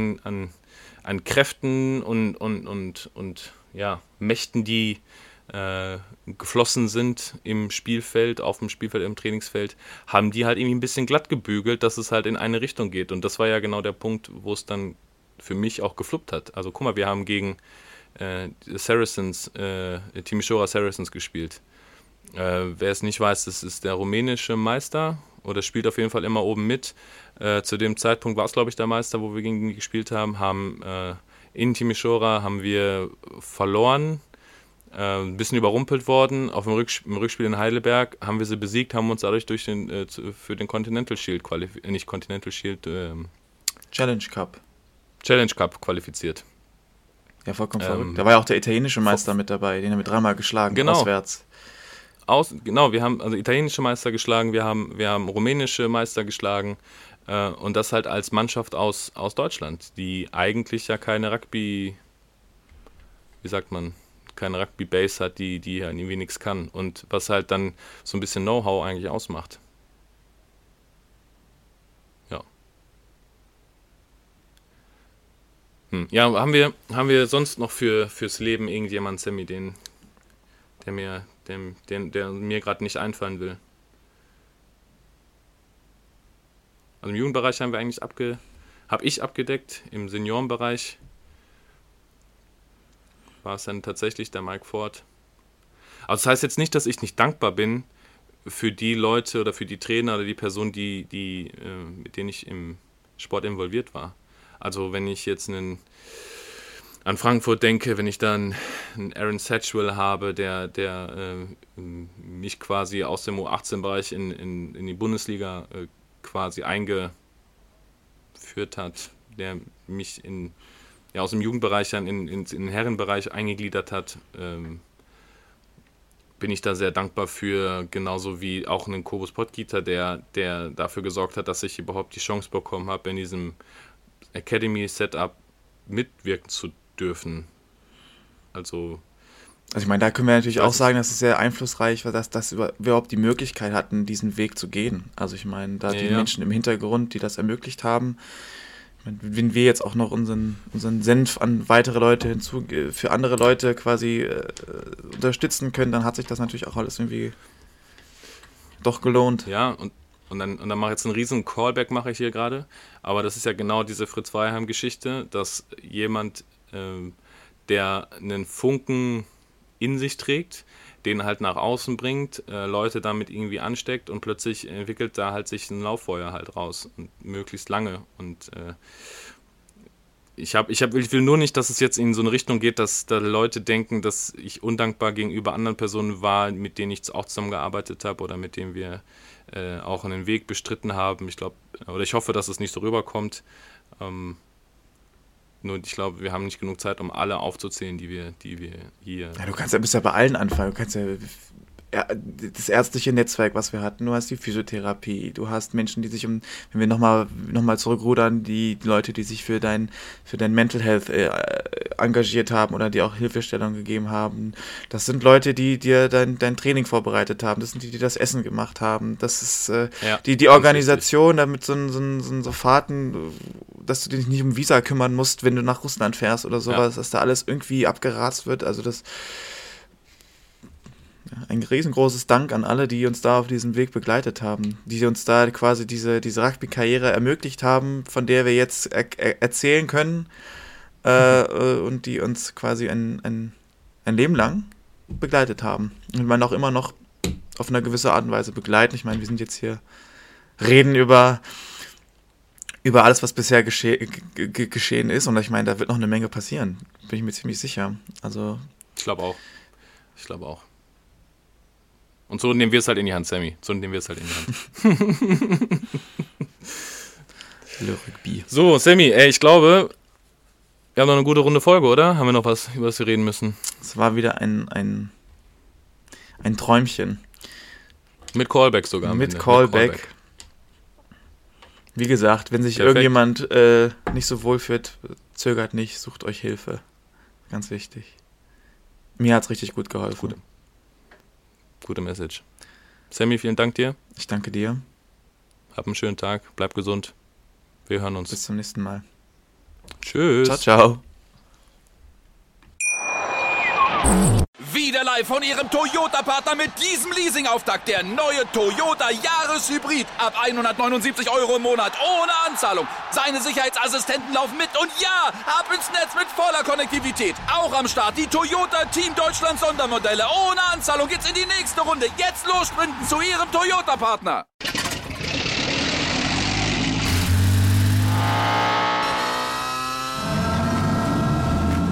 Kräften und Mächten, die geflossen sind im Spielfeld, auf dem Spielfeld, im Trainingsfeld, haben die halt irgendwie ein bisschen glatt gebügelt, dass es halt in eine Richtung geht. Und das war ja genau der Punkt, wo es dann für mich auch gefluppt hat. Also guck mal, wir haben gegen Saracens, Timișoara Saracens gespielt. Wer es nicht weiß, das ist der rumänische Meister oder spielt auf jeden Fall immer oben mit. Zu dem Zeitpunkt war es, glaube ich, der Meister, wo wir gegen die gespielt haben. In Timișoara haben wir verloren. ein bisschen überrumpelt worden. Auf dem im Rückspiel in Heidelberg haben wir sie besiegt, haben uns dadurch für den Continental Shield Challenge Cup qualifiziert. Ja, vollkommen verrückt. Da war ja auch der italienische Meister mit dabei, den haben wir 3-mal geschlagen, genau. Auswärts. Genau, wir haben also italienische Meister geschlagen, wir haben rumänische Meister geschlagen und das halt als Mannschaft aus Deutschland, die eigentlich ja keine Rugby-Base hat, die ja irgendwie nichts kann und was halt dann so ein bisschen Know-how eigentlich ausmacht. Ja, haben wir sonst noch fürs Leben irgendjemanden, Sammy, der mir gerade nicht einfallen will? Also im Jugendbereich habe ich abgedeckt, im Seniorenbereich war es dann tatsächlich der Mike Ford. Also das heißt jetzt nicht, dass ich nicht dankbar bin für die Leute oder für die Trainer oder die Personen, mit denen ich im Sport involviert war. Also wenn ich jetzt an Frankfurt denke, wenn ich dann einen Aaron Satchwell habe, der mich quasi aus dem U18-Bereich in die Bundesliga quasi eingeführt hat, der mich aus dem Jugendbereich dann in den Herrenbereich eingegliedert hat, bin ich da sehr dankbar für, genauso wie auch einen Kobus Pottgieter, der dafür gesorgt hat, dass ich überhaupt die Chance bekommen habe, in diesem Academy-Setup mitwirken zu dürfen. Also ich meine, da können wir natürlich auch sagen, dass es sehr einflussreich war, dass wir überhaupt die Möglichkeit hatten, diesen Weg zu gehen. Also ich meine, da die Menschen im Hintergrund, die das ermöglicht haben, wenn wir jetzt auch noch unseren Senf an weitere Leute für andere Leute quasi unterstützen können, dann hat sich das natürlich auch alles irgendwie doch gelohnt. Ja, und dann mache ich jetzt einen riesen Callback, mache ich hier gerade. Aber das ist ja genau diese Fritz-Weihheim-Geschichte, dass jemand, der einen Funken in sich trägt, den halt nach außen bringt, Leute damit irgendwie ansteckt und plötzlich entwickelt da halt sich ein Lauffeuer halt raus und möglichst lange. Und ich will nur nicht, dass es jetzt in so eine Richtung geht, dass da Leute denken, dass ich undankbar gegenüber anderen Personen war, mit denen ich auch zusammengearbeitet habe oder mit denen wir auch einen Weg bestritten haben. Ich hoffe, dass es nicht so rüberkommt. Nur ich glaube, wir haben nicht genug Zeit, um alle aufzuzählen, die wir hier... Ja, bist ja bei allen anfangen. Du kannst ja das ärztliche Netzwerk, was wir hatten, du hast die Physiotherapie, du hast Menschen, die sich wenn wir nochmal zurückrudern, die Leute, die sich für dein Mental Health engagiert haben oder dir auch Hilfestellung gegeben haben. Das sind Leute, die dir dein Training vorbereitet haben, das sind die das Essen gemacht haben, das ist die Organisation, damit so Fahrten, dass du dich nicht um Visa kümmern musst, wenn du nach Russland fährst oder sowas, dass da alles irgendwie abgerast wird, also das ein riesengroßes Dank an alle, die uns da auf diesem Weg begleitet haben, die uns da quasi diese Rugby-Karriere ermöglicht haben, von der wir jetzt erzählen können und die uns quasi ein Leben lang begleitet haben. Und man auch immer noch auf eine gewisse Art und Weise begleiten. Ich meine, wir sind jetzt hier, reden über alles, was bisher geschehen ist, und ich meine, da wird noch eine Menge passieren, bin ich mir ziemlich sicher. Also Ich glaube auch. Und so nehmen wir es halt in die Hand, Sammy. So, Sammy, ich glaube, wir haben noch eine gute Runde Folge, oder? Haben wir noch was, über das wir reden müssen? Es war wieder ein Träumchen. Mit Callback sogar. Mit Callback. Wie gesagt, wenn sich irgendjemand nicht so wohl fühlt, zögert nicht, sucht euch Hilfe. Ganz wichtig. Mir hat es richtig gut geholfen. Gute Message. Sammy, vielen Dank dir. Ich danke dir. Hab einen schönen Tag, bleib gesund. Wir hören uns. Bis zum nächsten Mal. Tschüss. Ciao, ciao. Wieder live von Ihrem Toyota-Partner mit diesem Leasing-Auftakt. Der neue Toyota Jahreshybrid. Ab 179 € im Monat. Ohne Anzahlung. Seine Sicherheitsassistenten laufen mit. Und ja, ab ins Netz mit voller Konnektivität. Auch am Start die Toyota Team Deutschland Sondermodelle. Ohne Anzahlung geht's in die nächste Runde. Jetzt los sprinten zu Ihrem Toyota-Partner.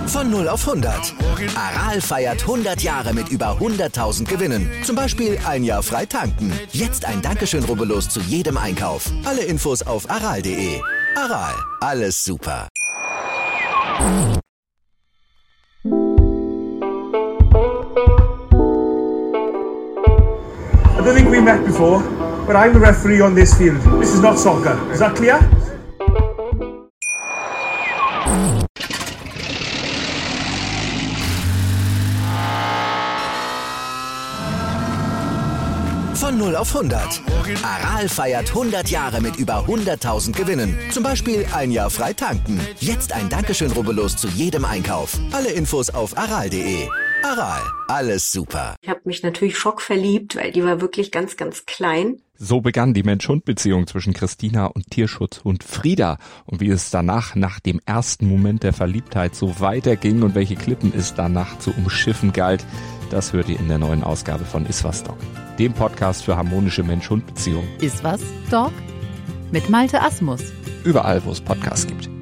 Von 0 auf 100. Aral feiert 100 Jahre mit über 100.000 Gewinnen. Zum Beispiel ein Jahr frei tanken. Jetzt ein Dankeschön, rubbellos zu jedem Einkauf. Alle Infos auf aral.de. Aral, alles super. I don't think we met before, but I'm the referee on this field. This is not soccer. Is that clear? Von 0 auf 100. Aral feiert 100 Jahre mit über 100.000 Gewinnen. Zum Beispiel ein Jahr frei tanken. Jetzt ein Dankeschön, rubbellos zu jedem Einkauf. Alle Infos auf aral.de. Aral, alles super. Ich habe mich natürlich schockverliebt, weil die war wirklich ganz, ganz klein. So begann die Mensch-Hund-Beziehung zwischen Christina und Tierschutzhund Frieda. Und wie es danach, nach dem ersten Moment der Verliebtheit, so weiterging und welche Klippen es danach zu umschiffen galt, das hört ihr in der neuen Ausgabe von Iswas Dog, dem Podcast für harmonische Mensch-Hund-Beziehungen. Iswas Dog? Mit Malte Asmus. Überall, wo es Podcasts gibt.